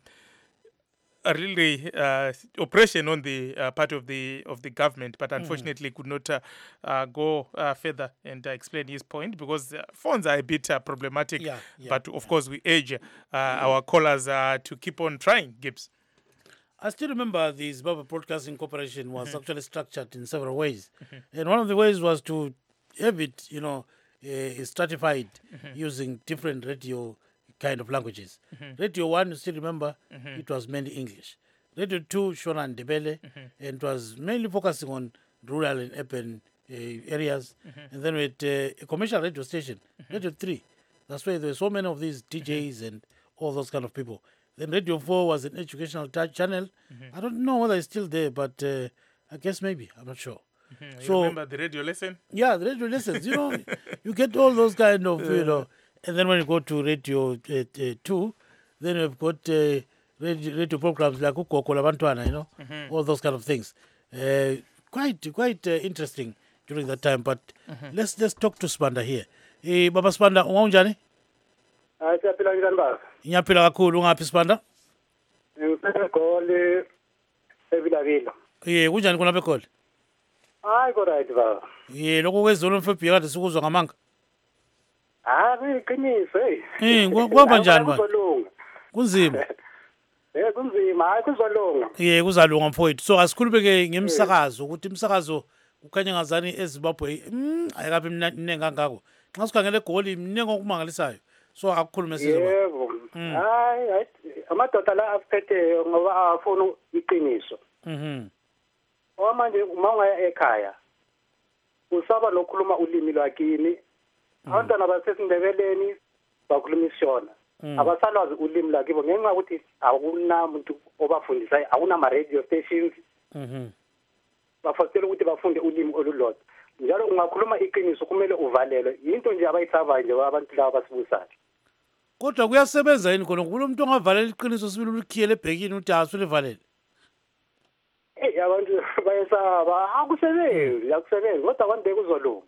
a really uh, oppression on the uh, part of the of the government, but unfortunately mm. could not uh, uh, go uh, further and uh, explain his point because uh, phones are a bit uh, problematic. Yeah, yeah, but of yeah. course, we urge uh, mm-hmm. our callers uh, to keep on trying, Gibbs. I still remember the Zimbabwe Broadcasting Corporation was mm-hmm. actually structured in several ways, mm-hmm. and one of the ways was to have it, you know, uh, stratified mm-hmm. using different radio kind of languages. Mm-hmm. Radio one, you still remember, mm-hmm. it was mainly English. Radio two, Shona and Ndebele, mm-hmm. and it was mainly focusing on rural and urban uh, areas. Mm-hmm. And then with uh, a commercial radio station, mm-hmm. Radio three. That's why there were so many of these D Js mm-hmm. and all those kind of people. Then Radio four was an educational t- channel. Mm-hmm. I don't know whether it's still there, but uh, I guess maybe. I'm not sure. Mm-hmm. You so, remember the radio lesson? Yeah, the radio lessons. You know, you get all those kind of, you know. And then when you go to Radio uh, uh, two, then we've got uh, radio, radio programs like Ukoko Labantwana, you know, mm-hmm. all those kind of things. Uh, quite quite uh, interesting during that time. But mm-hmm. let's let's talk to Spanda here. Eh, Baba Spanda, unjani? Ah, siyaphila njani baba? Ngiyaphila kakhulu, ungaphi Spanda? Ngigole eVilavila. Eh, kunjani khona bekhole? Hayi ko right baba. Eh, lokho kwezolo mfebhi kade sikuzwa ngamanga. Ah, iqiniso hey. Eh, kwaba njani manje? Kunzima. Eh, kunzima, hayi kuzolunga. Eh, kuzalunga mfowethu. So asikhulubeke ngemsakazo ukuthi imsakazo ukhanya ngazani eZimbabwe mm ayikabi mnene kangako. Xa sikhangele egoli mnene ngokumangalisayo. So akukhulume sizwe. Yebo. Hayi, amadoda la aphethe ngoba afuna iqiniso. Mhm. Manje uma ungaya ekhaya usaba nokukhuluma ulimi lwakini. Abantwana basesindebeleni bakhuluma isishona. Abasalwazi ulimi lakibo ngenxa ukuthi akunamuntu obafundisayo, akuna radio stations. Mhm. Bafasela ukuthi bafunde ulimi olulodwa. Njalo ungakhuluma iqiniso kumele uvalelwe. Into nje abayithabayo nje abantu laba basibusayo. Kodwa kuyasebenza yini khona kulo muntu ongavalela iqiniso sibili ulikhiyele ebhekini uthi asilivalele. Eh abantu bayesaba akusebenzi, akusebenzi kodwa kwande kuzolunga.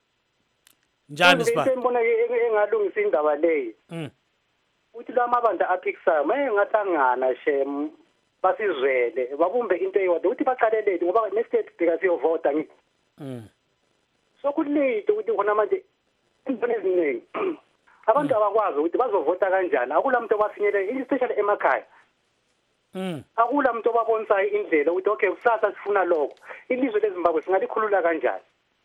Njani siba? Ngibona engalungisa indaba leyi. Mhm. Uthi lamabandla aphikisayo maye ngahlangana shem basizwele babumbe into eyodwa uthi baqalelele ngoba nestate bheka siyovota ngithi. Mhm. So kulate ukuthi khona manje into eziningi abantu abakwazi ukuthi bazovota kanjani akula muntu obafinyelele especially emakhaya. Mhm. Akula muntu obabonisayo indlela ukuthi okay kusasa sifuna lokho ilizwe leZimbabwe singalikhulula kanjani.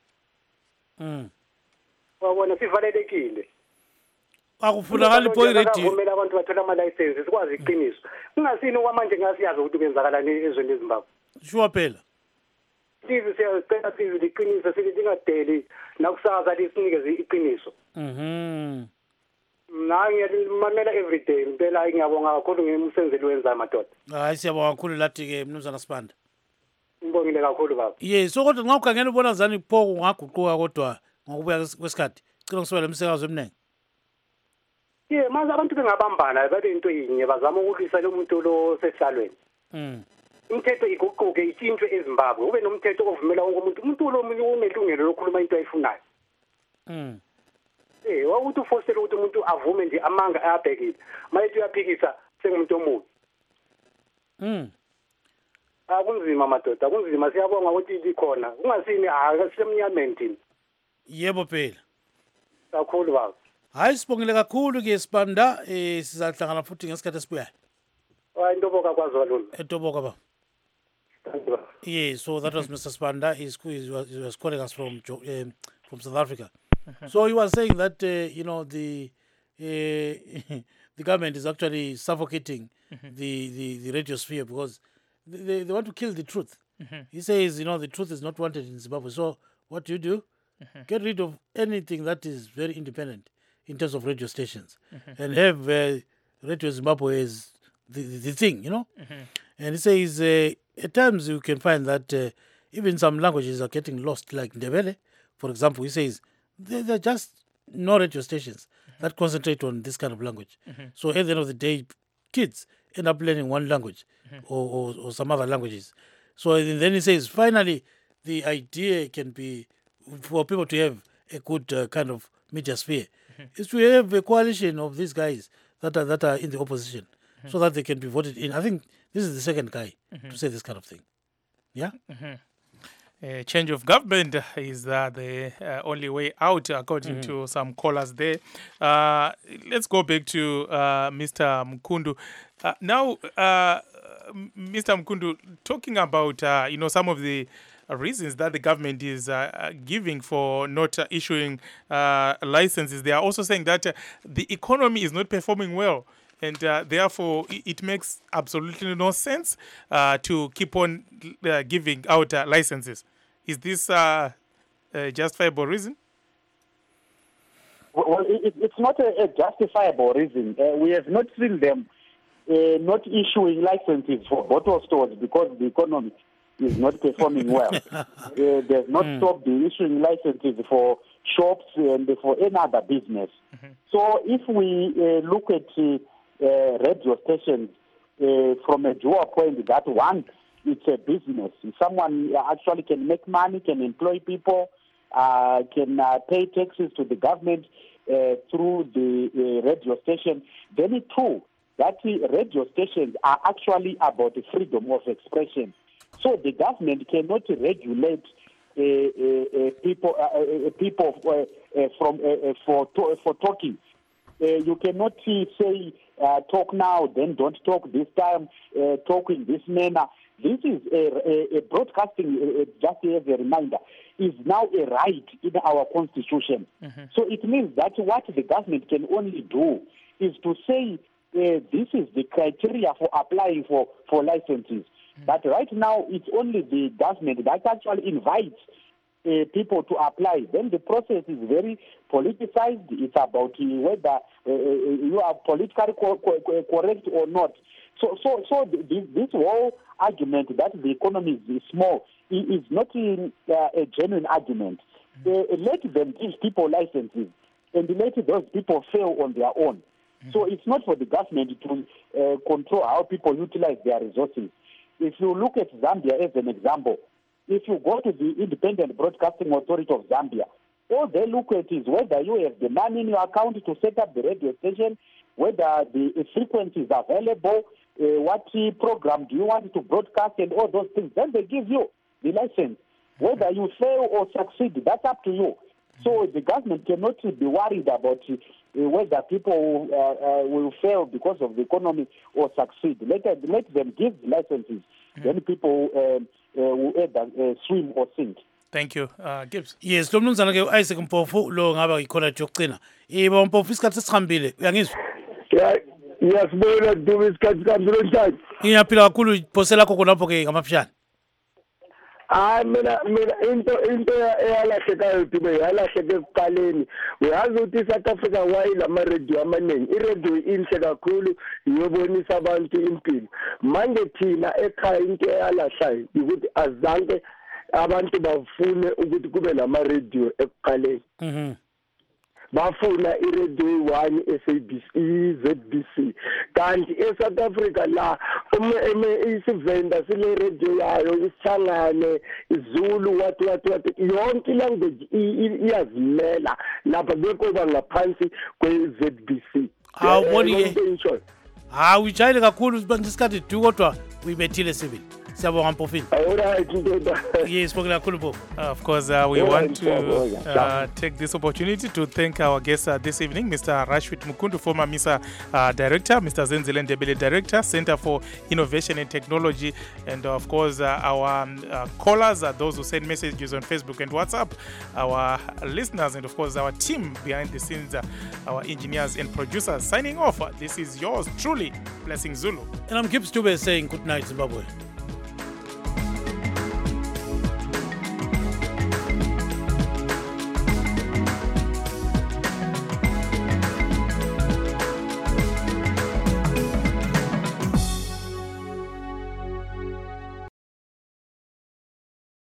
Mhm. Wabona sivalelekile. Akufunakala ipoyi radio. Kumele abantu bathola ama license sikwazi iqiniso. Kungasini kwamanje ngasiyazi ukuthi kwenzakalani ezweni leZimbabwe. Sure phela. Lizi siyacela sizi iqiniso silingadeli nakusasa lisinikeze iqiniso. Mhm. Na ngiyamamela everyday impela ngiyabonga kakhulu ngemsenzeli wenza madoda. Hayi siyabonga kakhulu lathi ke mnumzana Spanda. Ngibongile kakhulu baba. Yes, so kodwa nxa ukhangela ubona zani pho kungaguquka kodwa ngokubuya kwesikhathi. Cela ngisibele umsakazo emnengi. Yeah, manje abantu bengabambana babe into yinye bazama ukulwisa lo muntu lo sesihlalweni. Mhm. Umthetho iguquke itshintshwe eZimbabwe ube nomthetho ovumela wonke umuntu umuntu lo munye unelungelo lokukhuluma into ayifunayo. Mhm. Eh, wawuthi ufosela ukuthi umuntu avume nje amanga ayabhekile. Mayithi uyaphikisa sengumuntu omubi. Mhm. akunzima madoda akunzima siyabonga ukuthi likhona kungasini akasemnyameni thina yebo phela kakhulu baba hayi sibongile kakhulu ke Sibanda eh sizahlangana futhi ngesikhathi esibuyayo hayi Ntoboka kwaZulu eToboka baba. Yeah, so that was Mister Sibanda. He's, he was, he was calling us from uh, from South Africa. Uh-huh. So he was saying that uh, you know the uh, the government is actually suffocating uh-huh. the, the, the radio sphere because they, they want to kill the truth. Uh-huh. He says you know the truth is not wanted in Zimbabwe. So what do you do? Uh-huh. Get rid of anything that is very independent in terms of radio stations uh-huh. and have uh, Radio Zimbabwe as the, the, the thing, you know. Uh-huh. And he says. Uh, At times you can find that uh, even some languages are getting lost, like Ndebele, for example. He says there are just no radio stations mm-hmm. that concentrate on this kind of language. Mm-hmm. So at the end of the day, kids end up learning one language mm-hmm. or, or, or some other languages. So then he says, finally, the idea can be for people to have a good uh, kind of media sphere mm-hmm. is to have a coalition of these guys that are, that are in the opposition mm-hmm. so that they can be voted in. I think this is the second guy mm-hmm. to say this kind of thing. Yeah? Mm-hmm. Uh, change of government is uh, the uh, only way out, according mm-hmm. to some callers there. Uh, let's go back to uh, Mister Mkhundu. Uh, now, uh, Mister Mkhundu, talking about uh, you know some of the reasons that the government is uh, giving for not uh, issuing uh, licenses, they are also saying that uh, the economy is not performing well. And uh, therefore, it makes absolutely no sense uh, to keep on uh, giving out uh, licenses. Is this uh, a justifiable reason? Well, it, it's not a, a justifiable reason. Uh, we have not seen them uh, not issuing licenses for bottle stores because the economy is not performing well. uh, they have not mm. stopped the issuing licenses for shops and for any other business. Mm-hmm. So if we uh, look at uh, Uh, radio stations uh, from a dual point that one, it's a business. Someone actually can make money, can employ people, uh, can uh, pay taxes to the government uh, through the uh, radio station. Then it's true that the radio stations are actually about the freedom of expression. So the government cannot regulate uh, uh, uh, people uh, uh, people uh, uh, from uh, uh, for to- for talking. Uh, you cannot uh, say uh, talk now, then don't talk this time, uh, talk in this manner. This is a, a, a broadcasting, uh, just as a reminder, is now a right in our constitution. Mm-hmm. So it means that what the government can only do is to say uh, this is the criteria for applying for, for licenses. Mm-hmm. But right now, it's only the government that actually invites Uh, people to apply. Then the process is very politicized. It's about uh, whether uh, you are politically co- co- correct or not. So, so, so this, this whole argument that the economy is small is not in, uh, a genuine argument. Mm-hmm. Uh, let them give people licenses and let those people fail on their own. Mm-hmm. So it's not for the government to uh, control how people utilize their resources. If you look at Zambia as an example, if you go to the Independent Broadcasting Authority of Zambia, all they look at is whether you have the money in your account to set up the radio station, whether the frequency is available, uh, what program do you want to broadcast, and all those things. Then they give you the license. Whether you fail or succeed, that's up to you. So the government cannot be worried about uh, whether people uh, uh, will fail because of the economy or succeed. Let, let them give the licenses. Mm-hmm. Then people uh, uh, will either uh, swim or sink. Thank you. Uh, Gibbs. Yes, lo mnumzana ke Isaac Mpofu lo ngaba ikhona yokugcina. Yebo Mpofu isikhathi sesikhambile. Uyangizwa? Yeah, yasibona dume isikhathi sikhambile njani? Ngiyaphila kakhulu iphose lakho khonapho ke ngamafishane. Ah mina mina into into eyalahlekayo dume yalahleke ekuqaleni. Uyazi ukuthi South Africa why lama radio amaningi. I radio inhle kakhulu iyobonisa abantu impilo. Manje thina ekhaya into eyalahlayo ukuthi azange abantu bafune ukuthi kube lama radio ekuqaleni. Mhm. Bafuna iRadio one S A B C Z B C kanti eSouth Africa la uma isivenda sile radio yayo isithangane iZulu what what what yonke language iyazimela lapha bekoba ngaphansi kwe-Z B C. Awuboni ke? Ha uyijayile kakhulu isikhathi du kodwa uyibethile sibili. Siyabonga Mpofini. Alright, ndoda. Yes, sibongela kakhulu Mpofu. Of course, uh, we All want right, to Mpofu. uh, take this opportunity to thank our guest uh, this evening, Mister Rashid Mukundu, former MISA uh, Director, Mister Zenzile Ndebele Director, Center for Innovation and Technology, and of course, uh, our um, uh, callers, uh, those who send messages on Facebook and WhatsApp, our listeners, and of course, our team behind the scenes, uh, our engineers and producers. Signing off, uh, this is yours truly, Blessing Zulu. And I'm Gibbs Dube saying good night, Zimbabwe.